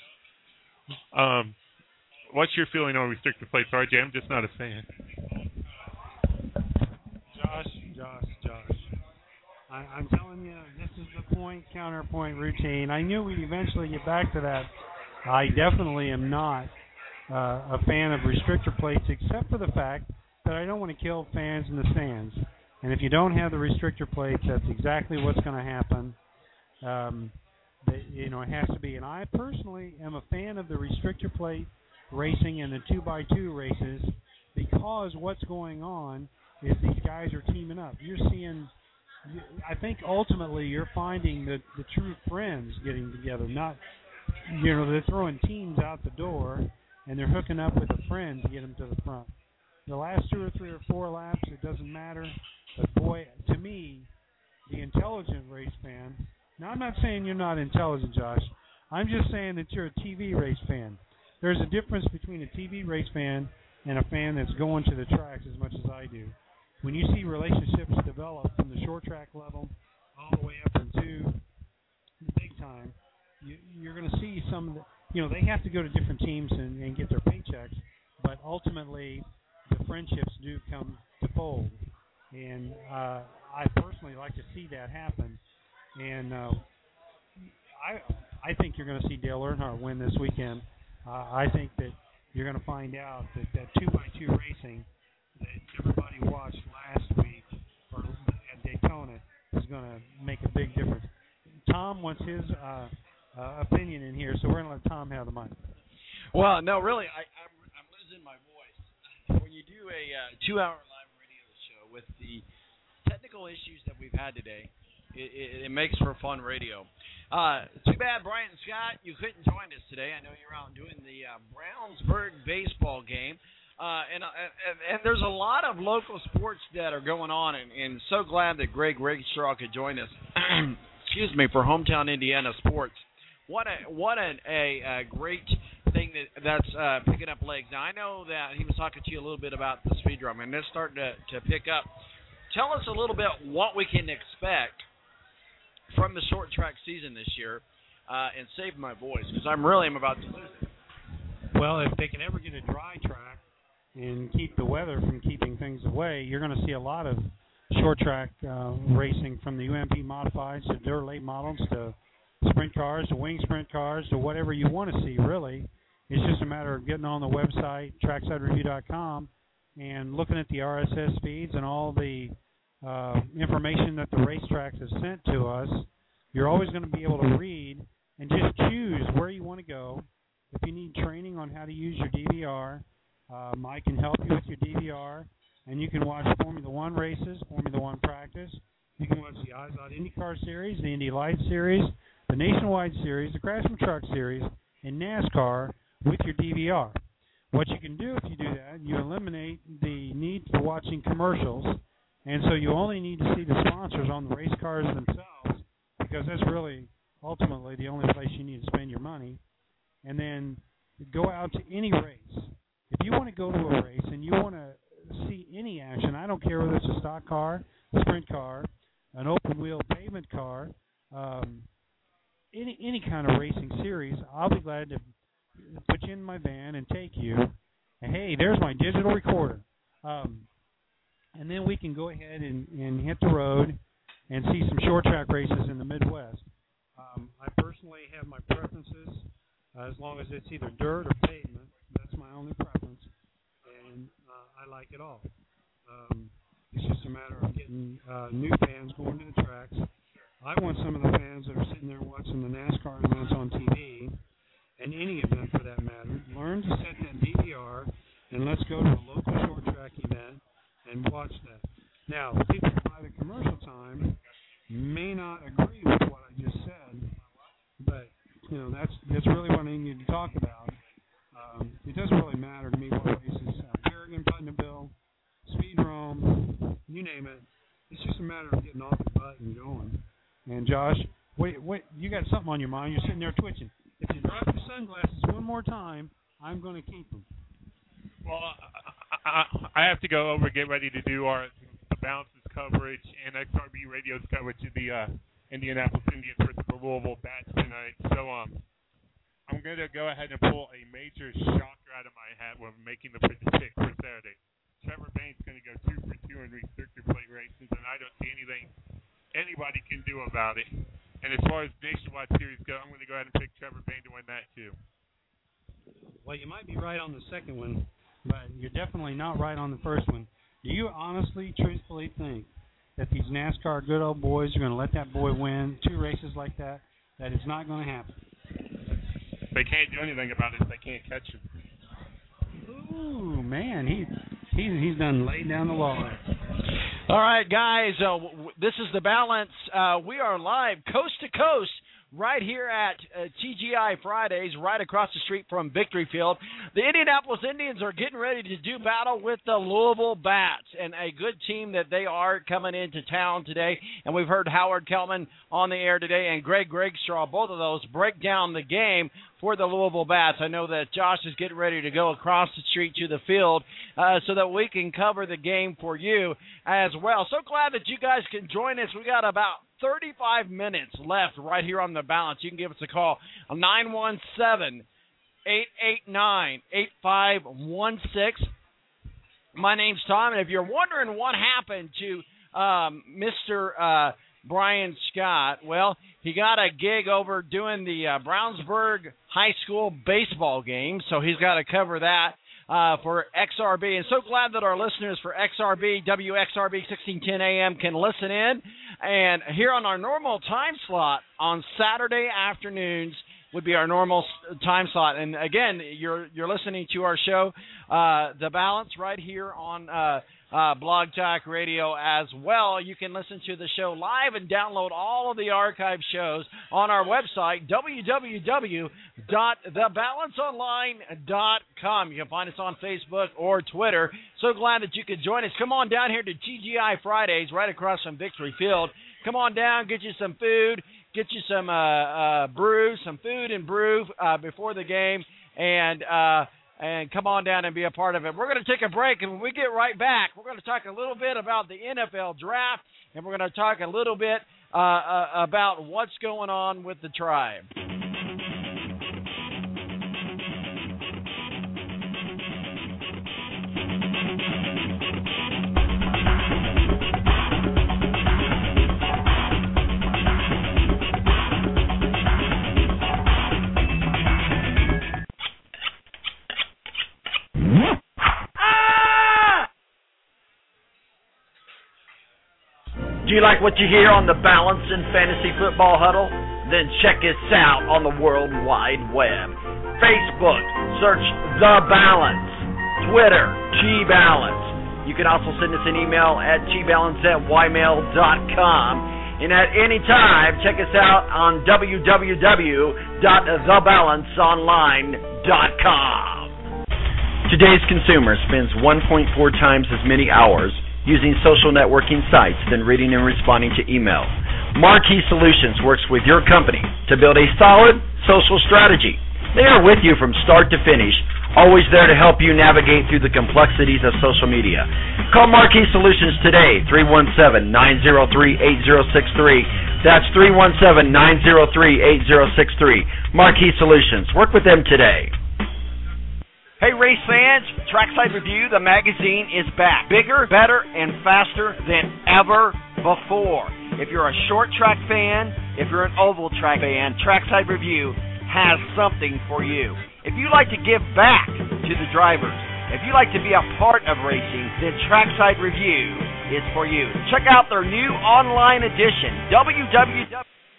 What's your feeling on restrictor plates, RJ? I'm just not a fan. Josh. I'm telling you, this is the point-counterpoint routine. I knew we'd eventually get back to that. I definitely am not a fan of restrictor plates, except for the fact that I don't want to kill fans in the stands. And if you don't have the restrictor plates, that's exactly what's going to happen. It has to be. And I personally am a fan of the restrictor plate racing and the 2x2 races, because what's going on is these guys are teaming up. You're seeing, I think ultimately you're finding the true friends getting together. Not, they're throwing teams out the door and they're hooking up with a friend to get them to the front. The last 2 or 3 or 4 laps, it doesn't matter. But boy, to me, the intelligent race fan. Now, I'm not saying you're not intelligent, Josh. I'm just saying that you're a TV race fan. There's a difference between a TV race fan and a fan that's going to the tracks as much as I do. when you see relationships develop from the short track level all the way up into the big time, you're going to see some, they have to go to different teams and get their paychecks, but ultimately the friendships do come to fold. And I personally like to see that happen. And I think you're going to see Dale Earnhardt win this weekend. I think that you're going to find out that 2x2 racing that everybody watched last week or at Daytona is going to make a big difference. Tom wants his opinion in here, so we're going to let Tom have the mic. Well, no, really, I'm losing my voice. When you do a 2-hour live radio show with the technical issues that we've had today, it makes for fun radio. Too bad, Brian Scott, you couldn't join us today. I know you're out doing the Brownsburg baseball game. And there's a lot of local sports that are going on, and so glad that Greg Rakestraw could join us. Excuse me, for Hometown Indiana Sports. What a great thing that's picking up legs. Now I know that he was talking to you a little bit about the speed drum, and it's starting to pick up. Tell us a little bit what we can expect from the short track season this year, and save my voice because I'm about to lose it. Well, if they can ever get a dry track and keep the weather from keeping things away, you're going to see a lot of short track racing, from the UMP modifieds to dirt late models to sprint cars to wing sprint cars to whatever you want to see, really. It's just a matter of getting on the website, tracksidereview.com, and looking at the RSS feeds and all the information that the racetracks have sent to us. You're always going to be able to read and just choose where you want to go. If you need training on how to use your DVR, Mike can help you with your DVR, and you can watch Formula One races, Formula One practice. You can watch the IZOD IndyCar Series, the Indy Lights Series, the Nationwide Series, the Craftsman Truck Series, and NASCAR with your DVR. What you can do if you do that, you eliminate the need for watching commercials, and so you only need to see the sponsors on the race cars themselves, because that's really ultimately the only place you need to spend your money. And then go out to any race. If you want to go to a race and you want to see any action, I don't care whether it's a stock car, a sprint car, an open wheel pavement car, any kind of racing series, I'll be glad to put you in my van and take you. And hey, there's my digital recorder. And then we can go ahead and hit the road and see some short track races in the Midwest. I personally have my preferences, as long as it's either dirt or pavement. That's my only preference, and I like it all. It's just a matter of getting new fans going to the tracks. I want some of the fans that are sitting there watching the NASCAR events on TV, and any event for that matter, learn to set that DVR, and let's go to a local short track event and watch that. Now, people by the commercial time may not agree with what I just said, but that's really what I need to talk about. It doesn't really matter to me what races, Kerrigan, Putnamville, Speed Rome, you name it. It's just a matter of getting off the butt and going. And Josh, wait, you got something on your mind. You're sitting there twitching. If you drop your sunglasses one more time, I'm going to keep them. Well, I have to go over and get ready to do the Bounces coverage and XRB Radio's coverage of the Indianapolis Indians versus the Louisville Bats tonight. So I'm going to go ahead and pull a major shocker out of my hat when making the pick for Saturday. Trevor Bain's going to go 2 for 2 in restrictor plate races, and I don't see anything anybody can do about it. And as far as Nationwide Series go, I'm going to go ahead and pick Trevor Bain to win that too. Well, you might be right on the second one, but you're definitely not right on the first one. Do you honestly, truthfully think that these NASCAR good old boys are going to let that boy win 2 races like that? That it's not going to happen. They can't do anything about it if they can't catch him. Ooh, man, he's done laid down the law. All right, guys, this is The Balance. We are live coast to coast right here at TGI Fridays, right across the street from Victory Field. The Indianapolis Indians are getting ready to do battle with the Louisville Bats, and a good team that they are coming into town today. And we've heard Howard Kelman on the air today and Greg Straw, both of those, break down the game for the Louisville Bats. I know that Josh is getting ready to go across the street to the field so that we can cover the game for you as well. So glad that you guys can join us. We got about 35 minutes left right here on The Balance. You can give us a call on 917-889-8516. My name's Tom, and if you're wondering what happened to Mr. Brian Scott, well, he got a gig over doing the Brownsburg High School baseball game, so he's got to cover that for XRB. And so glad that our listeners for XRB, WXRB 1610 AM can listen in. And here on our normal time slot on Saturday afternoons would be our normal time slot. And again, you're listening to our show, The Balance, right here on Blog Talk Radio as well. You can listen to the show live and download all of the archive shows on our website, www.thebalanceonline.com. You can find us on Facebook or Twitter. So glad that you could join us. Come on down here to TGI Fridays right across from Victory Field. Come on down, get you some food, get you some brew, some food and brew before the game, and come on down and be a part of it. We're going to take a break, and when we get right back, we're going to talk a little bit about the NFL draft, and we're going to talk a little bit about what's going on with the Tribe. Do you like what you hear on the Balance and Fantasy Football Huddle? Then check us out on the World Wide Web. Facebook, search The Balance. Twitter, G-Balance. You can also send us an email at gbalance@ymail.com. And at any time, check us out on www.thebalanceonline.com. Today's consumer spends 1.4 times as many hours using social networking sites than reading and responding to email. Marquee Solutions works with your company to build a solid social strategy. They are with you from start to finish, always there to help you navigate through the complexities of social media. Call Marquee Solutions today, 317-903-8063. That's 317-903-8063. Marquee Solutions. Work with them today. Hey, race fans, Trackside Review, the magazine, is back. Bigger, better, and faster than ever before. If you're a short track fan, if you're an oval track fan, Trackside Review has something for you. If you like to give back to the drivers, if you like to be a part of racing, then Trackside Review is for you. Check out their new online edition, www.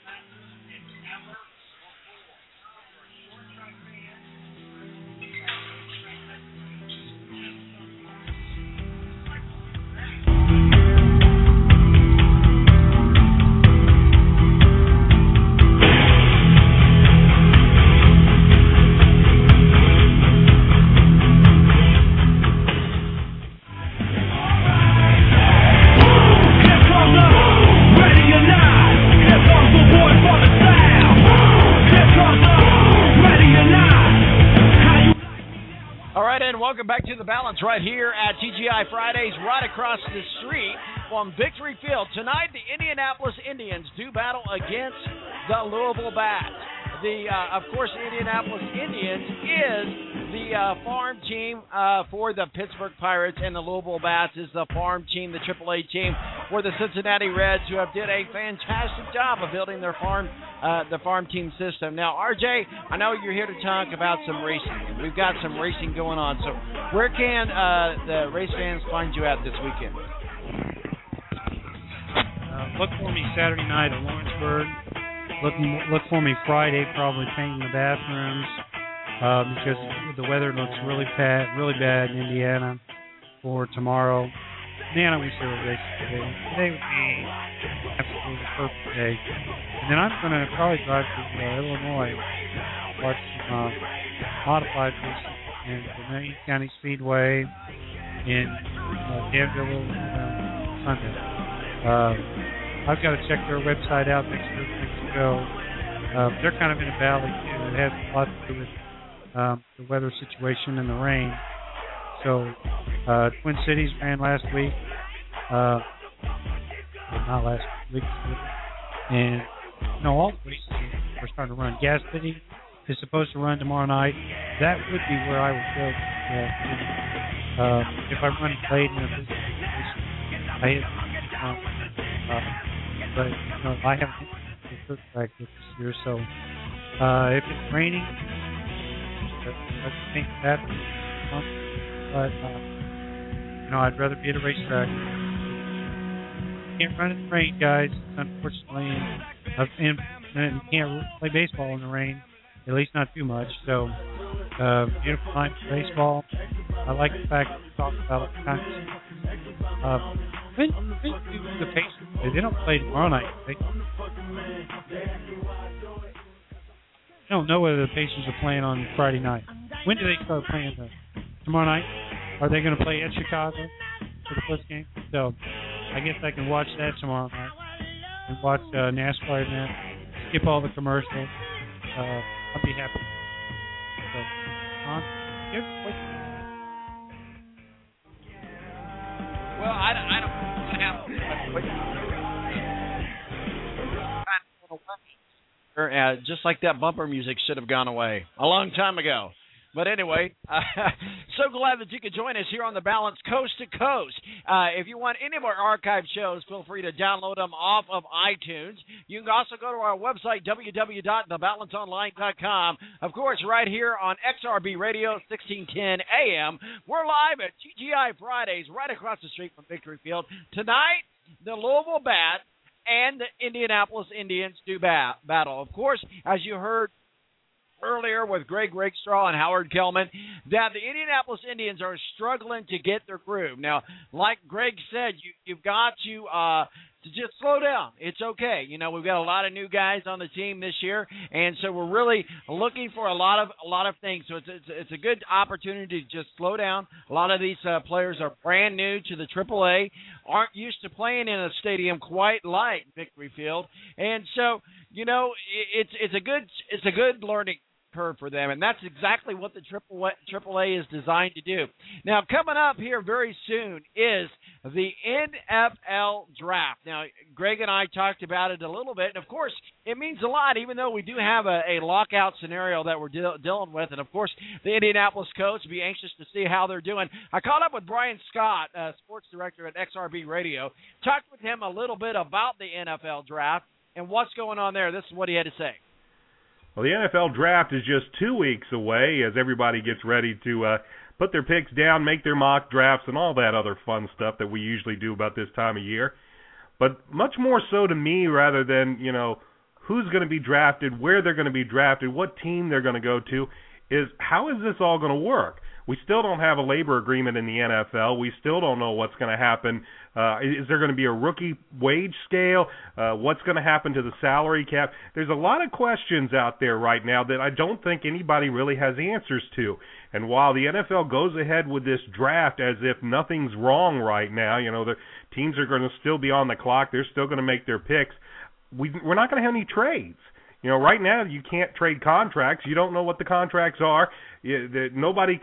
Welcome back to The Balance right here at TGI Fridays, right across the street from Victory Field. Tonight, the Indianapolis Indians do battle against the Louisville Bats. Of course, the Indianapolis Indians is the farm team for the Pittsburgh Pirates, and the Louisville Bats is the farm team, the AAA team for the Cincinnati Reds, who have did a fantastic job of building their farm team system. Now, RJ, I know you're here to talk about some racing. We've got some racing going on. So where can the race fans find you at this weekend? Look for me Saturday night at Lawrenceburg. Look for me Friday, probably painting the bathrooms because the weather looks really bad in Indiana for tomorrow. Indiana, we still race today. Today would be absolutely perfect day. And then I'm going to probably drive to Illinois, watch some modified racing in the Maine County Speedway in Danville, Sunday. I've got to check their website out, make sure everything's go. They're kind of in a valley too. It has a lot to do with the weather situation and the rain. So Twin Cities ran last week. Not last week. And all the races are starting to run. Gas City is supposed to run tomorrow night. That would be where I would go. If I'm running late in a busy situation, but I haven't been to the track this year, so if it's raining, I think that. But I'd rather be at a racetrack. Can't run in the rain, guys. Unfortunately, and you can't play baseball in the rain. At least not too much. So, beautiful night for baseball. I like the fact that we talk about all kinds of when do the Pacers play? They don't play tomorrow night. I don't know whether the Pacers are playing on Friday night. When do they start playing tomorrow night? Are they going to play at Chicago for the first game? So, I guess I can watch that tomorrow night and watch NASCAR event, skip all the commercials. I'll be happy. So, well, I don't have just like that bumper music should have gone away a long time ago. But anyway, so glad that you could join us here on The Balance Coast to Coast. If you want any of our archive shows, feel free to download them off of iTunes. You can also go to our website, www.thebalanceonline.com. Of course, right here on XRB Radio, 1610 AM. We're live at TGI Fridays right across the street from Victory Field. Tonight, the Louisville Bat and the Indianapolis Indians do battle. Of course, as you heard earlier with Greg Rakestraw and Howard Kellman, that the Indianapolis Indians are struggling to get their groove. Now, like Greg said, you've got to just slow down. It's okay. We've got a lot of new guys on the team this year, and so we're really looking for a lot of things. So it's a good opportunity to just slow down. A lot of these players are brand new to the AAA, aren't used to playing in a stadium quite like Victory Field, and so it's a good learning curve for them, and that's exactly what the AAA is designed to do. Now, coming up here very soon is the NFL Draft. Now, Greg and I talked about it a little bit, and of course, it means a lot, even though we do have a lockout scenario that we're dealing with, and of course, the Indianapolis Colts will be anxious to see how they're doing. I caught up with Brian Scott, sports director at XRB Radio, talked with him a little bit about the NFL Draft and what's going on there. This is what he had to say. Well, the NFL Draft is just 2 weeks away as everybody gets ready to put their picks down, make their mock drafts, and all that other fun stuff that we usually do about this time of year. But much more so to me, rather than, who's going to be drafted, where they're going to be drafted, what team they're going to go to, is how is this all going to work? We still don't have a labor agreement in the NFL. We still don't know what's going to happen. Is there going to be a rookie wage scale? What's going to happen to the salary cap? There's a lot of questions out there right now that I don't think anybody really has answers to. And while the NFL goes ahead with this draft as if nothing's wrong right now, the teams are going to still be on the clock. They're still going to make their picks. We're not going to have any trades. Right now you can't trade contracts. You don't know what the contracts are. Nobody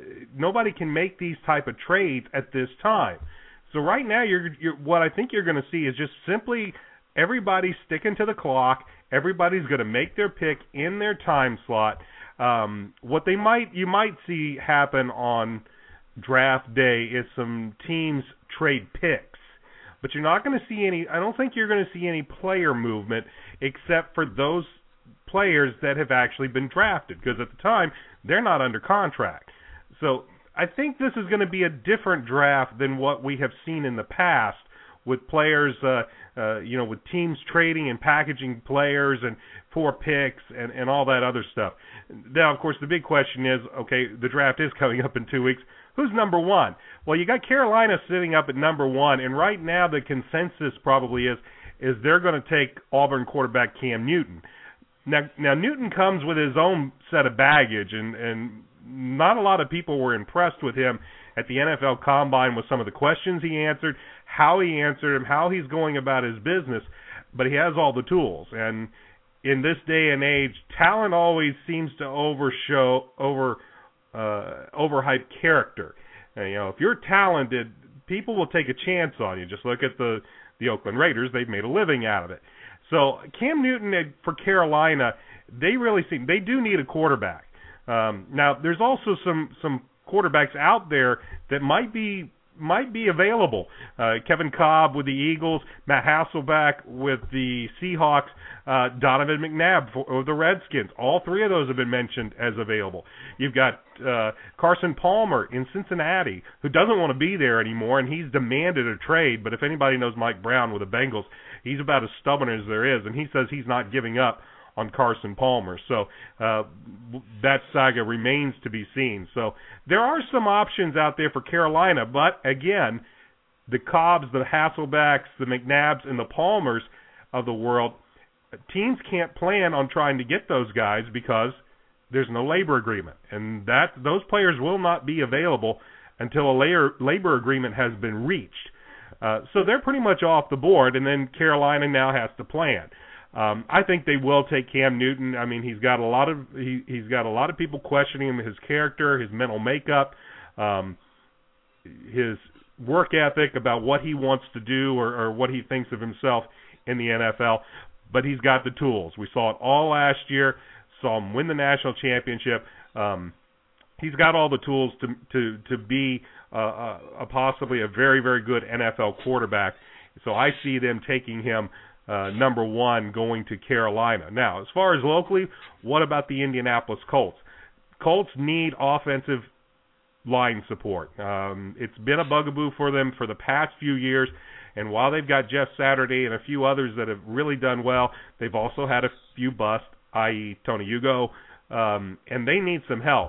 can make these type of trades at this time. So right now, what I think you're going to see is just simply everybody sticking to the clock. Everybody's going to make their pick in their time slot. What you might see happen on draft day is some teams trade picks. But you're not going to see any. I don't think you're going to see any player movement except for those players that have actually been drafted, because at the time they're not under contract. So I think this is going to be a different draft than what we have seen in the past, with players, with teams trading and packaging players and for picks and all that other stuff. Now, of course, the big question is, okay, the draft is coming up in 2 weeks. Who's number one? Well, you got Carolina sitting up at number one, and right now the consensus probably is is they're going to take Auburn quarterback Cam Newton. Now Newton comes with his own set of baggage, and not a lot of people were impressed with him at the NFL Combine with some of the questions he answered, how he answered them, how he's going about his business, but he has all the tools. And in this day and age, talent always seems to overhype character. And, if you're talented, people will take a chance on you. Just look at the Oakland Raiders. They've made a living out of it. So Cam Newton for Carolina, they do need a quarterback. Now, there's also some quarterbacks out there that might be available. Kevin Cobb with the Eagles, Matt Hasselbeck with the Seahawks, Donovan McNabb for the Redskins. All three of those have been mentioned as available. You've got Carson Palmer in Cincinnati, who doesn't want to be there anymore, and he's demanded a trade. But if anybody knows Mike Brown with the Bengals, he's about as stubborn as there is, and he says he's not giving up on Carson Palmer. So that saga remains to be seen. So there are some options out there for Carolina, but again, the Cobbs, the Hasselbacks, the McNabbs, and the Palmers of the world, teams can't plan on trying to get those guys because there's no labor agreement, and those players will not be available until a labor agreement has been reached. So they're pretty much off the board, and then Carolina now has to plan. I think they will take Cam Newton. I mean, he's got a lot of people questioning him, his character, his mental makeup, his work ethic about what he wants to do or what he thinks of himself in the NFL. But he's got the tools. We saw it all last year. Saw him win the national championship. He's got all the tools to be possibly a very, very good NFL quarterback. So I see them taking him number one, going to Carolina. Now, as far as locally, what about the Indianapolis Colts? Colts need offensive line support. It's been a bugaboo for them for the past few years, and while they've got Jeff Saturday and a few others that have really done well, they've also had a few busts, i.e. Tony Hugo, and they need some help.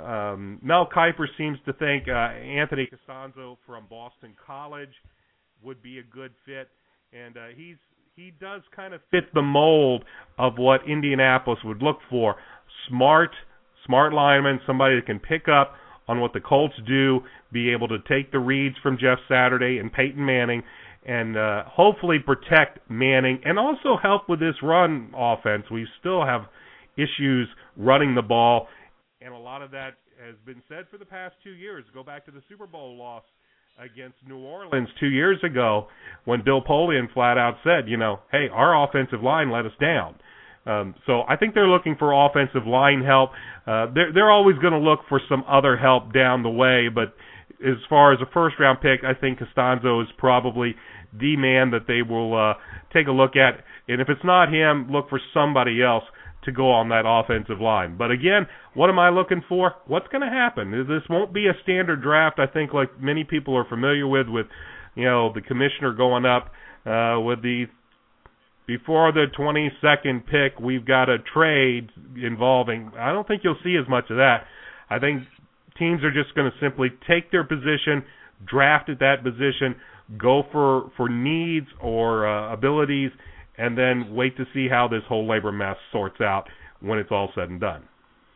Mel Kiper seems to think Anthony Costanzo from Boston College would be a good fit, and he does kind of fit the mold of what Indianapolis would look for. Smart lineman, somebody that can pick up on what the Colts do, be able to take the reads from Jeff Saturday and Peyton Manning, and hopefully protect Manning, and also help with this run offense. We still have issues running the ball, and a lot of that has been said for the past 2 years. Go back to the Super Bowl loss against New Orleans 2 years ago when Bill Polian flat out said, hey, our offensive line let us down. So I think they're looking for offensive line help. They're always going to look for some other help down the way, but as far as a first-round pick, I think Costanzo is probably the man that they will take a look at. And if it's not him, look for somebody else to go on that offensive line. But again, what am I looking for? What's going to happen? This won't be a standard draft, I think, like many people are familiar with the commissioner going up with before the 22nd pick, we've got a trade involving. I don't think you'll see as much of that. I think teams are just going to simply take their position, draft at that position, go for needs or abilities, and then wait to see how this whole labor mess sorts out when it's all said and done.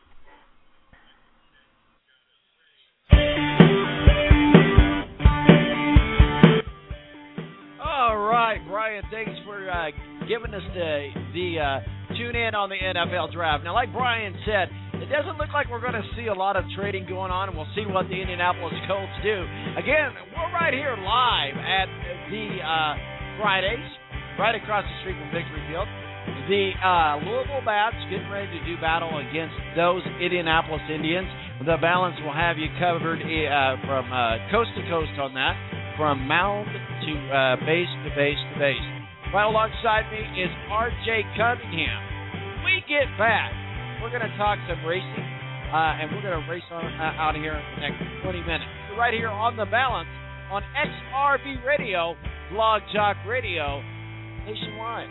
All right, Brian, thanks for giving us the tune in on the NFL draft. Now, like Brian said, it doesn't look like we're going to see a lot of trading going on, and we'll see what the Indianapolis Colts do. Again, we're right here live at the Fridays, right across the street from Victory Field. The Louisville Bats getting ready to do battle against those Indianapolis Indians. The balance will have you covered from coast to coast on that, from mound to base to base to base. Right alongside me is R.J. Cunningham. When we get back, we're going to talk some racing, and we're going to race on out here in the next 20 minutes. We're right here on The Balance on XRB Radio, Blog Talk Radio, nationwide.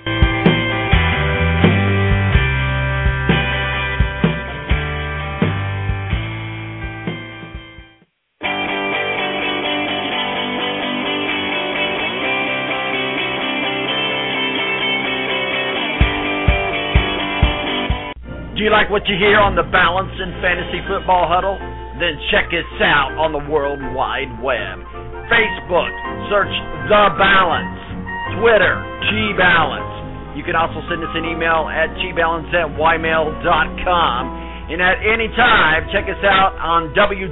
Do you like what you hear on the Balance and Fantasy Football Huddle? Then check us out on the World Wide Web. Facebook, search The Balance. Twitter, G-Balance. You can also send us an email at gbalance@ymail.com. And at any time, check us out on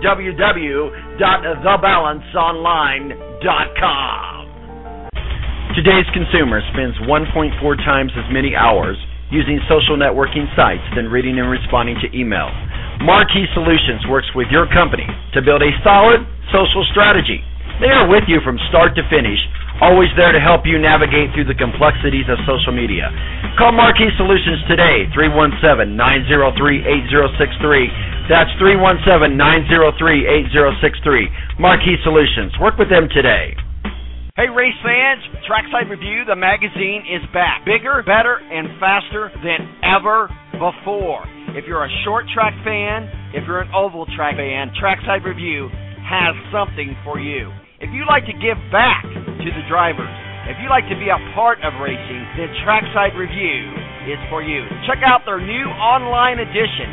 www.thebalanceonline.com. Today's consumer spends 1.4 times as many hours using social networking sites than reading and responding to email. Marquee Solutions works with your company to build a solid social strategy. They are with you from start to finish, always there to help you navigate through the complexities of social media. Call Marquee Solutions today, 317-903-8063. That's 317-903-8063. Marquee Solutions. Work with them today. Hey, race fans, Trackside Review, the magazine, is back. Bigger, better, and faster than ever before. If you're a short track fan, if you're an oval track fan, Trackside Review has something for you. If you like to give back to the drivers, if you like to be a part of racing, then Trackside Review is for you. Check out their new online edition,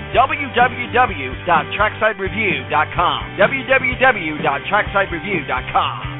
www.tracksidereview.com. www.tracksidereview.com.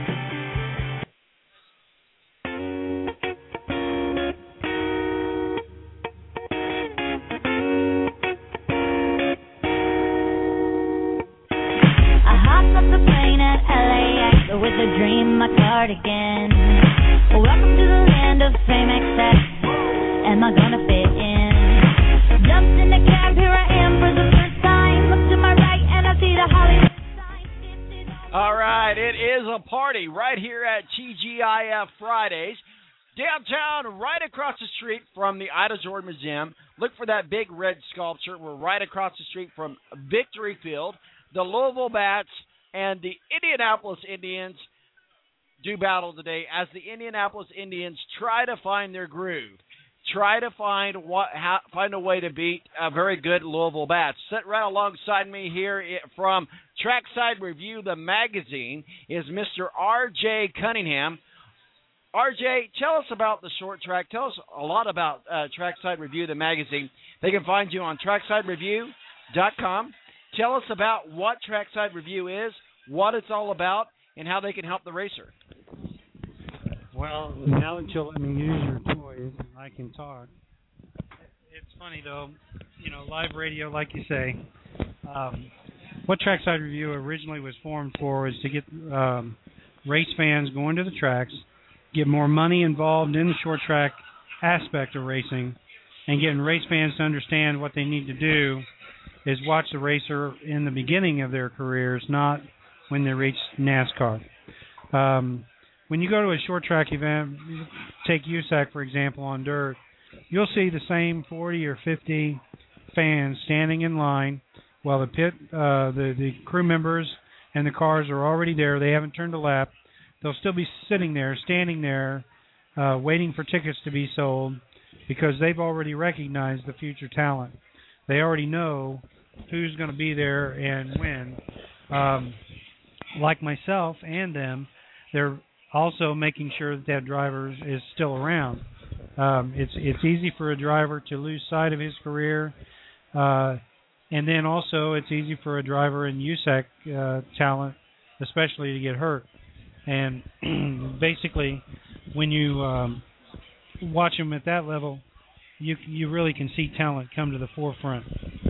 With a dream, my cardigan. Welcome to the land of fame excess. Am I gonna fit in? Jumped in the cab, here I am for the first time. Look to my right and I see the Hollywood sign. All right, it is a party right here at TGIF Fridays. Downtown, right across the street from the Ida Jordan Museum. Look for that big red sculpture. We're right across the street from Victory Field. The Louisville Bats and the Indianapolis Indians do battle today as the Indianapolis Indians try to find their groove, try to find a way to beat a very good Louisville Bats. Sitting right alongside me here from Trackside Review, the magazine, is Mr. R.J. Cunningham. R.J., tell us about the short track. Tell us a lot about Trackside Review, the magazine. They can find you on tracksidereview.com. Tell us about what Trackside Review is, what it's all about, and how they can help the racer. Well, now that you'll let me use your toys, I can talk. It's funny, though, live radio, like you say, what Trackside Review originally was formed for is to get race fans going to the tracks, get more money involved in the short track aspect of racing, and getting race fans to understand what they need to do is watch the racer in the beginning of their careers, not when they reach NASCAR. When you go to a short track event, take USAC, for example, on dirt, you'll see the same 40 or 50 fans standing in line while the crew members and the cars are already there. They haven't turned a lap. They'll still be sitting there, standing there, waiting for tickets to be sold because they've already recognized the future talent. They already know who's going to be there and when. Like myself and them, they're also making sure that driver is still around. It's easy for a driver to lose sight of his career, and then also it's easy for a driver in USAC talent, especially, to get hurt. And basically, when you watch them at that level, you really can see talent come to the forefront.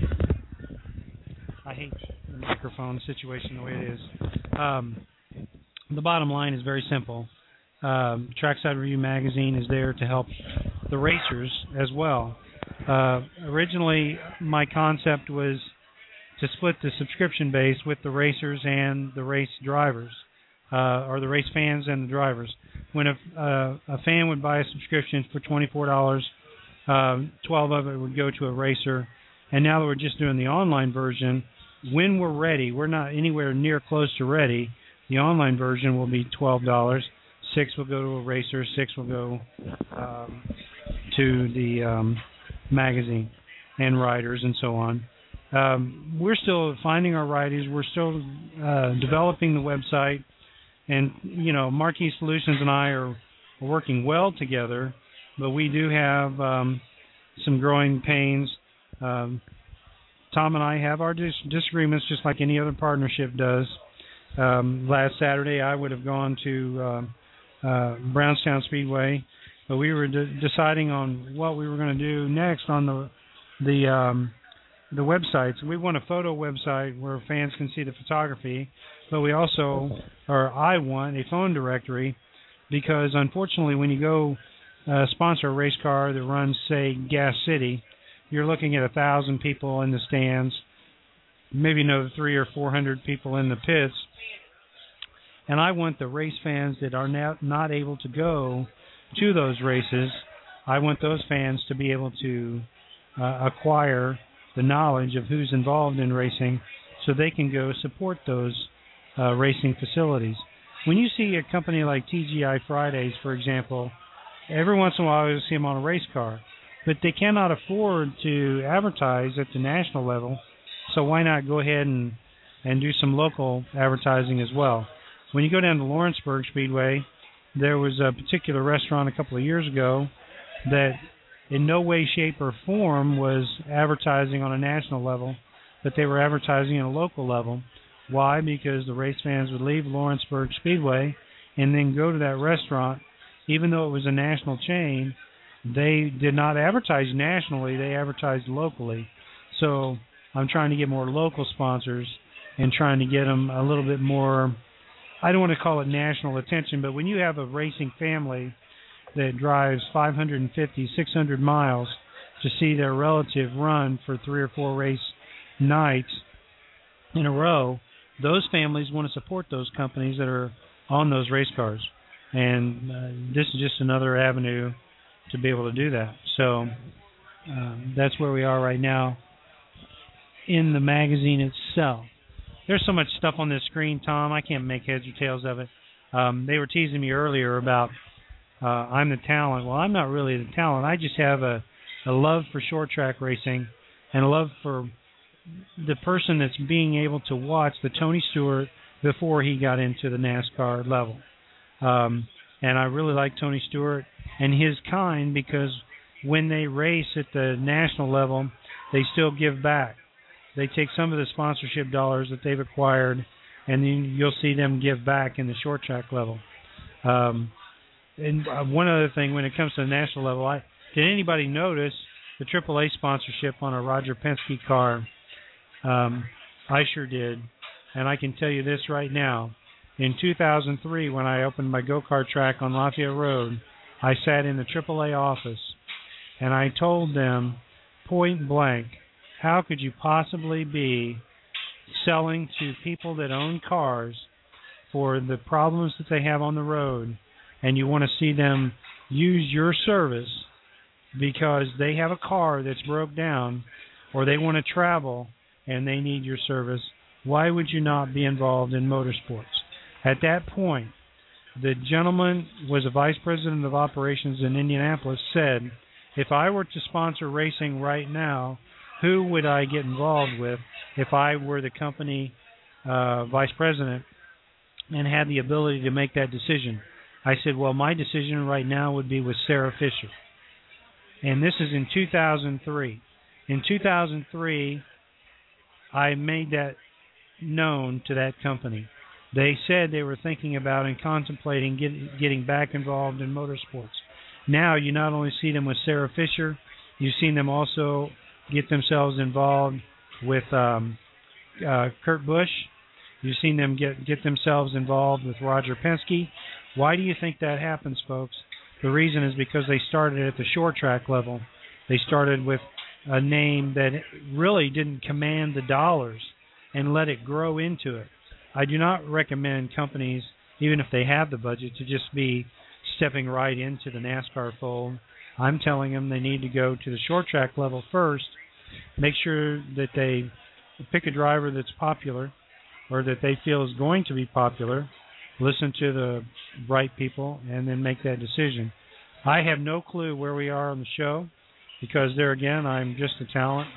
I hate the microphone situation the way it is. The bottom line is very simple. Trackside Review magazine is there to help the racers as well. Originally, my concept was to split the subscription base with the racers and the race drivers, or the race fans and the drivers. When a fan would buy a subscription for $24, 12 of it would go to a racer. And now that we're just doing the online version, when we're ready, we're not anywhere near close to ready. The online version will be $12. 6 will go to a racer. 6 will go to the magazine and riders and so on. We're still finding our riders. We're still developing the website. And, Marquee Solutions and I are working well together, but we do have some growing pains. Tom and I have our disagreements just like any other partnership does. Last Saturday I would have gone to Brownstown Speedway, but we were deciding on what we were going to do next on the websites. We want a photo website where fans can see the photography, but we also, or I want a phone directory, because unfortunately when you go sponsor a race car that runs, say, Gas City, you're looking at 1,000 people in the stands, maybe another 300 or 400 people in the pits, and I want the race fans that are not able to go to those races, I want those fans to be able to acquire the knowledge of who's involved in racing so they can go support those racing facilities. When you see a company like TGI Fridays, for example, every once in a while you'll see them on a race car, but they cannot afford to advertise at the national level, so why not go ahead and do some local advertising as well? When you go down to Lawrenceburg Speedway, there was a particular restaurant a couple of years ago that in no way, shape, or form was advertising on a national level, but they were advertising on a local level. Why? Because the race fans would leave Lawrenceburg Speedway and then go to that restaurant. Even though it was a national chain, they did not advertise nationally, they advertised locally. So I'm trying to get more local sponsors and trying to get them a little bit more, I don't want to call it national attention, but when you have a racing family that drives 550, 600 miles to see their relative run for 3 or 4 race nights in a row, those families want to support those companies that are on those race cars. And this is just another avenue to be able to do that. So that's where we are right now in the magazine itself. There's so much stuff on this screen, Tom, I can't make heads or tails of it. They were teasing me earlier about I'm the talent. Well, I'm not really the talent. I just have a love for short track racing and a love for the person that's being able to watch the Tony Stewart before he got into the NASCAR level. And I really like Tony Stewart and his kind, because when they race at the national level, they still give back. They take some of the sponsorship dollars that they've acquired, and then you'll see them give back in the short track level. And one other thing, when it comes to the national level, did anybody notice the AAA sponsorship on a Roger Penske car? I sure did. And I can tell you this right now. In 2003, when I opened my go-kart track on Lafayette Road, I sat in the AAA office, and I told them point blank, how could you possibly be selling to people that own cars for the problems that they have on the road, and you want to see them use your service because they have a car that's broke down or they want to travel and they need your service? Why would you not be involved in motorsports? At that point, the gentleman was a vice president of operations in Indianapolis, said, if I were to sponsor racing right now, who would I get involved with if I were the company vice president and had the ability to make that decision? I said, well, my decision right now would be with Sarah Fisher. And this is in 2003. In 2003, I made that known to that company. They said they were thinking about and contemplating getting back involved in motorsports. Now you not only see them with Sarah Fisher, you've seen them also get themselves involved with Kurt Busch. You've seen them get themselves involved with Roger Penske. Why do you think that happens, folks? The reason is because they started at the short track level. They started with a name that really didn't command the dollars and let it grow into it. I do not recommend companies, even if they have the budget, to just be stepping right into the NASCAR fold. I'm telling them they need to go to the short track level first, make sure that they pick a driver that's popular or that they feel is going to be popular, listen to the right people, and then make that decision. I have no clue where we are on the show because there again, I'm just a talent.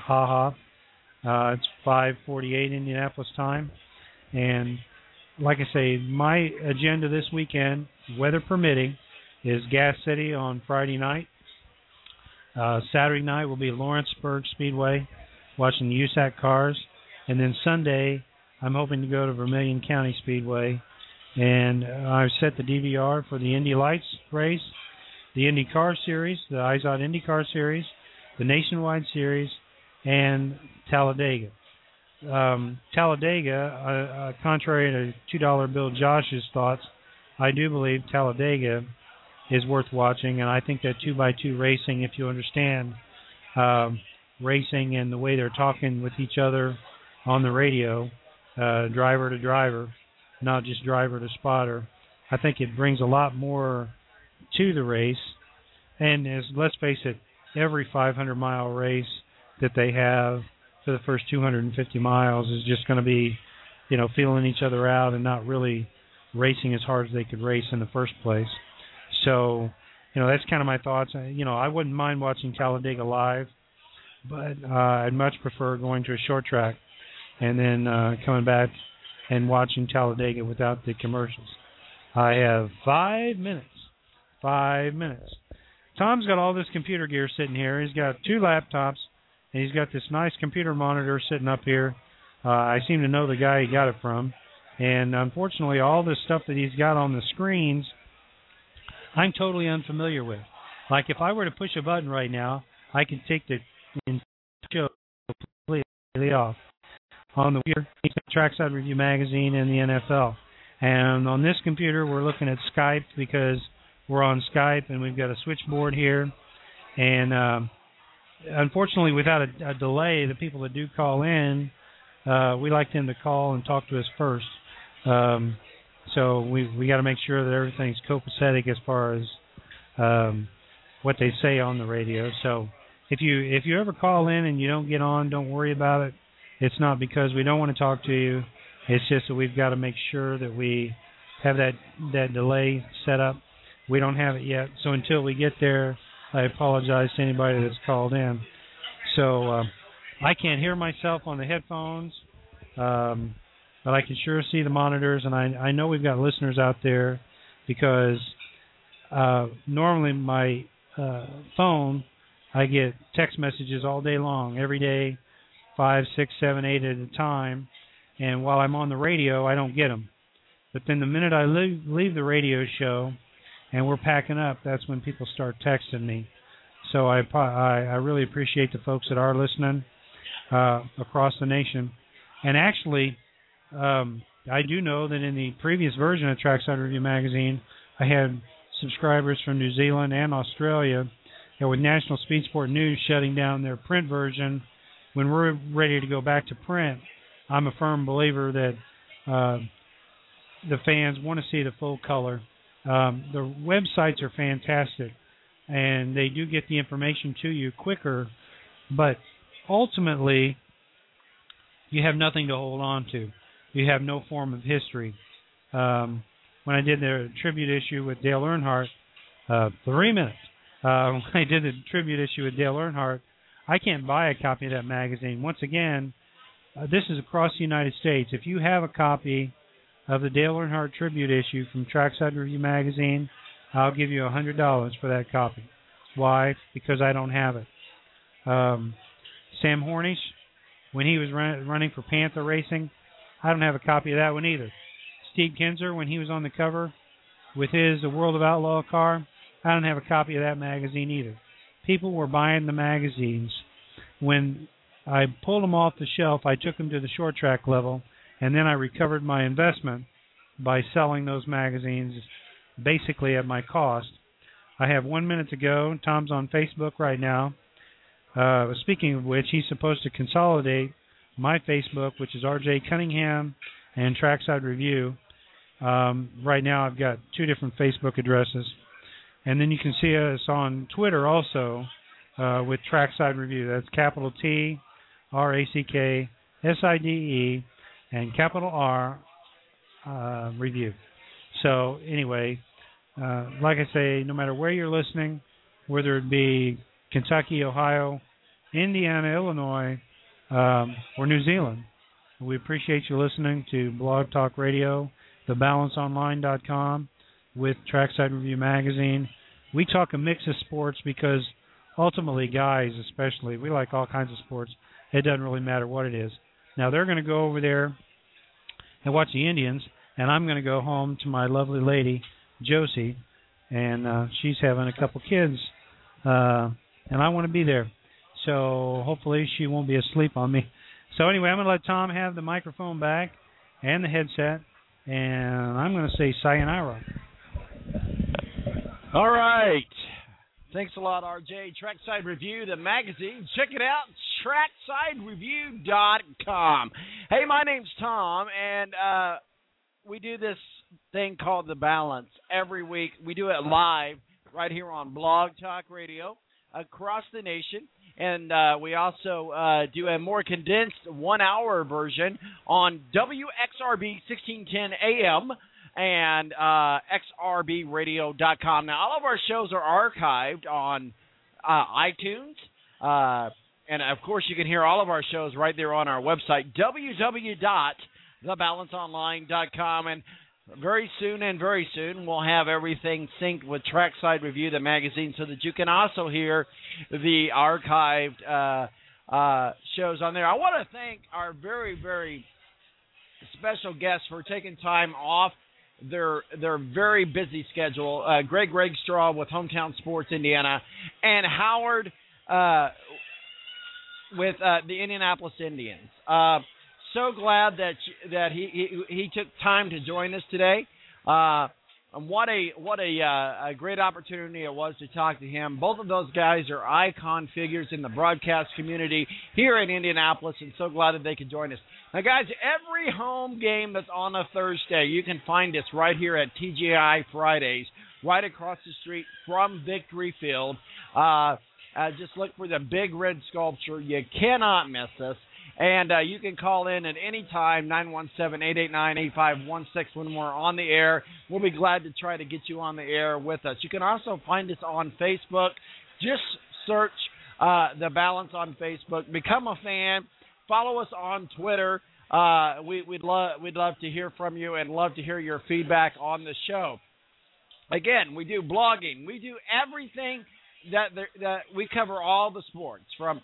It's 5:48 Indianapolis time. And like I say, my agenda this weekend, weather permitting, is Gas City on Friday night. Saturday night will be Lawrenceburg Speedway. watching the USAC cars. And then Sunday, I'm hoping to go to Vermilion County Speedway. And I've set the DVR for the Indy Lights race, the Indy Car Series, the IZOD Indy Car Series, the Nationwide Series, and Talladega. Talladega, contrary to $2 Bill Josh's thoughts, I do believe Talladega is worth watching, and I think that 2x2 racing, if you understand racing and the way they're talking with each other on the radio, driver to driver, not just driver to spotter, I think it brings a lot more to the race. And let's face it, every 500-mile race that they have for the first 250 miles is just going to be, feeling each other out and not really racing as hard as they could race in the first place. So, that's kind of my thoughts. I wouldn't mind watching Talladega live, but I'd much prefer going to a short track and then coming back and watching Talladega without the commercials. I have 5 minutes. 5 minutes. Tom's got all this computer gear sitting here. He's got 2 laptops, and he's got this nice computer monitor sitting up here. I seem to know the guy he got it from. And unfortunately, all this stuff that he's got on the screens, I'm totally unfamiliar with. Like if I were to push a button right now, I could take the show completely off. On the computer, he's got Trackside Review Magazine and the NFL. And on this computer, we're looking at Skype because we're on Skype, and we've got a switchboard here. And unfortunately, without a delay, the people that do call in, we like them to call and talk to us first. So we got to make sure that everything's copacetic as far as what they say on the radio. So if you ever call in and you don't get on, don't worry about it. It's not because we don't want to talk to you. It's just that we've got to make sure that we have that delay set up. We don't have it yet. So until we get there, I apologize to anybody that's called in. So I can't hear myself on the headphones, but I can sure see the monitors, and I know we've got listeners out there because normally my phone, I get text messages all day long, every day, 5, 6, 7, 8 at a time, and while I'm on the radio, I don't get them. But then the minute I leave the radio show and we're packing up, that's when people start texting me. So I really appreciate the folks that are listening across the nation. And actually, I do know that in the previous version of Trackside Review Magazine, I had subscribers from New Zealand and Australia. And with National Speed Sport News shutting down their print version, when we're ready to go back to print, I'm a firm believer that the fans want to see the full color. The websites are fantastic, and they do get the information to you quicker, but ultimately you have nothing to hold on to. You have no form of history. When I did the tribute issue with Dale Earnhardt, 3 minutes. When I did the tribute issue with Dale Earnhardt, I can't buy a copy of that magazine. Once again, this is across the United States. If you have a copy of the Dale Earnhardt tribute issue from Trackside Review Magazine, I'll give you $100 for that copy. Why? Because I don't have it. Sam Hornish, when he was running for Panther Racing, I don't have a copy of that one either. Steve Kinzer, when he was on the cover with his World of Outlaw car, I don't have a copy of that magazine either. People were buying the magazines. When I pulled them off the shelf, I took them to the short track level, and then I recovered my investment by selling those magazines basically at my cost. I have 1 minute to go. Tom's on Facebook right now. Speaking of which, he's supposed to consolidate my Facebook, which is RJ Cunningham and Trackside Review. Right now I've got 2 different Facebook addresses. And then you can see us on Twitter also with Trackside Review. That's capital T, RACK, SIDE, and capital R Review. So anyway, like I say, no matter where you're listening, whether it be Kentucky, Ohio, Indiana, Illinois, or New Zealand, we appreciate you listening to Blog Talk Radio, thebalanceonline.com, with Trackside Review Magazine. We talk a mix of sports because ultimately, guys especially, we like all kinds of sports. It doesn't really matter what it is. Now, they're going to go over there and watch the Indians, and I'm going to go home to my lovely lady, Josie, and she's having a couple kids, and I want to be there. So hopefully she won't be asleep on me. So anyway, I'm going to let Tom have the microphone back and the headset, and I'm going to say sayonara. All right. Thanks a lot, RJ. Trackside Review, the magazine. Check it out, tracksidereview.com. Hey, my name's Tom, and we do this thing called The Balance every week. We do it live right here on Blog Talk Radio across the nation. And we also do a more condensed 1-hour version on WXRB 1610 AM and xrbradio.com. Now, all of our shows are archived on iTunes. And, of course, you can hear all of our shows right there on our website, www.thebalanceonline.com. And very soon, we'll have everything synced with Trackside Review, the magazine, so that you can also hear the archived shows on there. I want to thank our very, very special guests for taking time off their very busy schedule. Greg Regstraw with Hometown Sports Indiana, and Howard with the Indianapolis Indians. So glad that he took time to join us today. And what a great opportunity it was to talk to him. Both of those guys are icon figures in the broadcast community here in Indianapolis, and so glad that they could join us. Now, guys, every home game that's on a Thursday, you can find us right here at TGI Fridays, right across the street from Victory Field. Just look for the big red sculpture. You cannot miss us. And you can call in at any time, 917-889-8516, when we're on the air. We'll be glad to try to get you on the air with us. You can also find us on Facebook. Just search The Balance on Facebook. Become a fan. Follow us on Twitter. We'd love to hear from you and love to hear your feedback on the show. Again, we do blogging. We do everything that we cover all the sports, from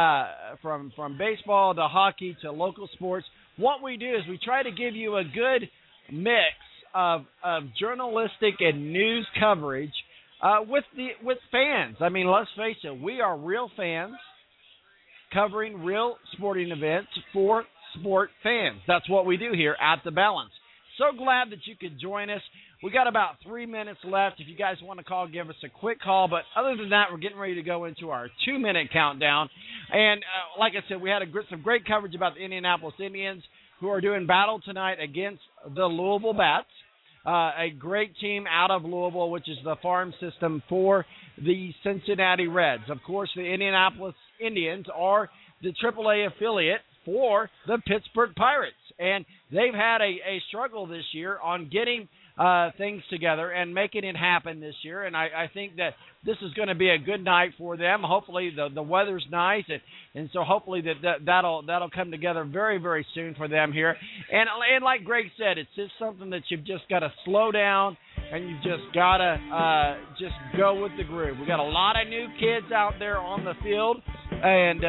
baseball to hockey to local sports. What we do is we try to give you a good mix of journalistic and news coverage with fans. I mean, let's face it, we are real fans covering real sporting events for sport fans. That's what we do here at The Balance. So glad that you could join us. We got about 3 minutes left. If you guys want to call, give us a quick call. But other than that, we're getting ready to go into our 2-minute countdown. And like I said, we had some great coverage about the Indianapolis Indians, who are doing battle tonight against the Louisville Bats, a great team out of Louisville, which is the farm system for the Cincinnati Reds. Of course, the Indianapolis Indians are the AAA affiliate for the Pittsburgh Pirates. And they've had a struggle this year on getting things together and making it happen this year. And I think that this is going to be a good night for them. Hopefully the weather's nice, and so hopefully that'll come together very, very soon for them here. And like Greg said, it's just something that you've just got to slow down, and you've just got to just go with the groove. We got a lot of new kids out there on the field, and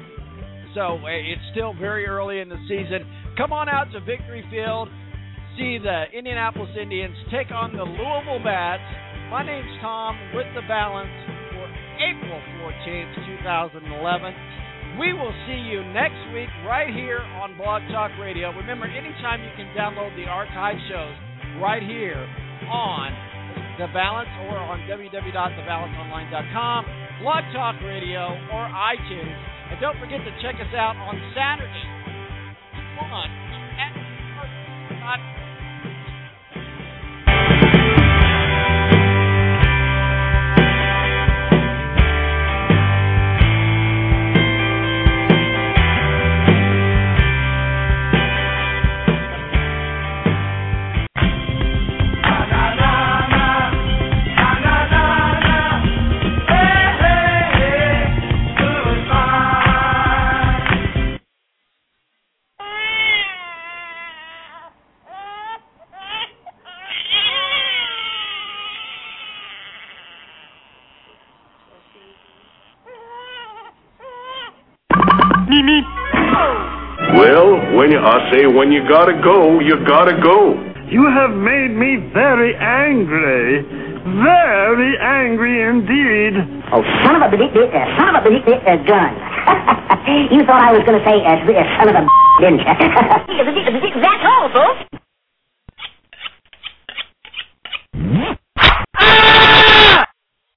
so it's still very early in the season. Come on out to Victory Field. See the Indianapolis Indians take on the Louisville Bats. My name's Tom with The Balance for April 14th, 2011. We will see you next week right here on Blog Talk Radio. Remember, anytime you can download the archive shows right here on The Balance or on www.thebalanceonline.com, Blog Talk Radio, or iTunes. And don't forget to check us out on Saturday at Meep, meep. Well, when you gotta go, you gotta go. You have made me very angry. Very angry indeed. Oh, son of a gun. You thought I was going to say son of a didn't you?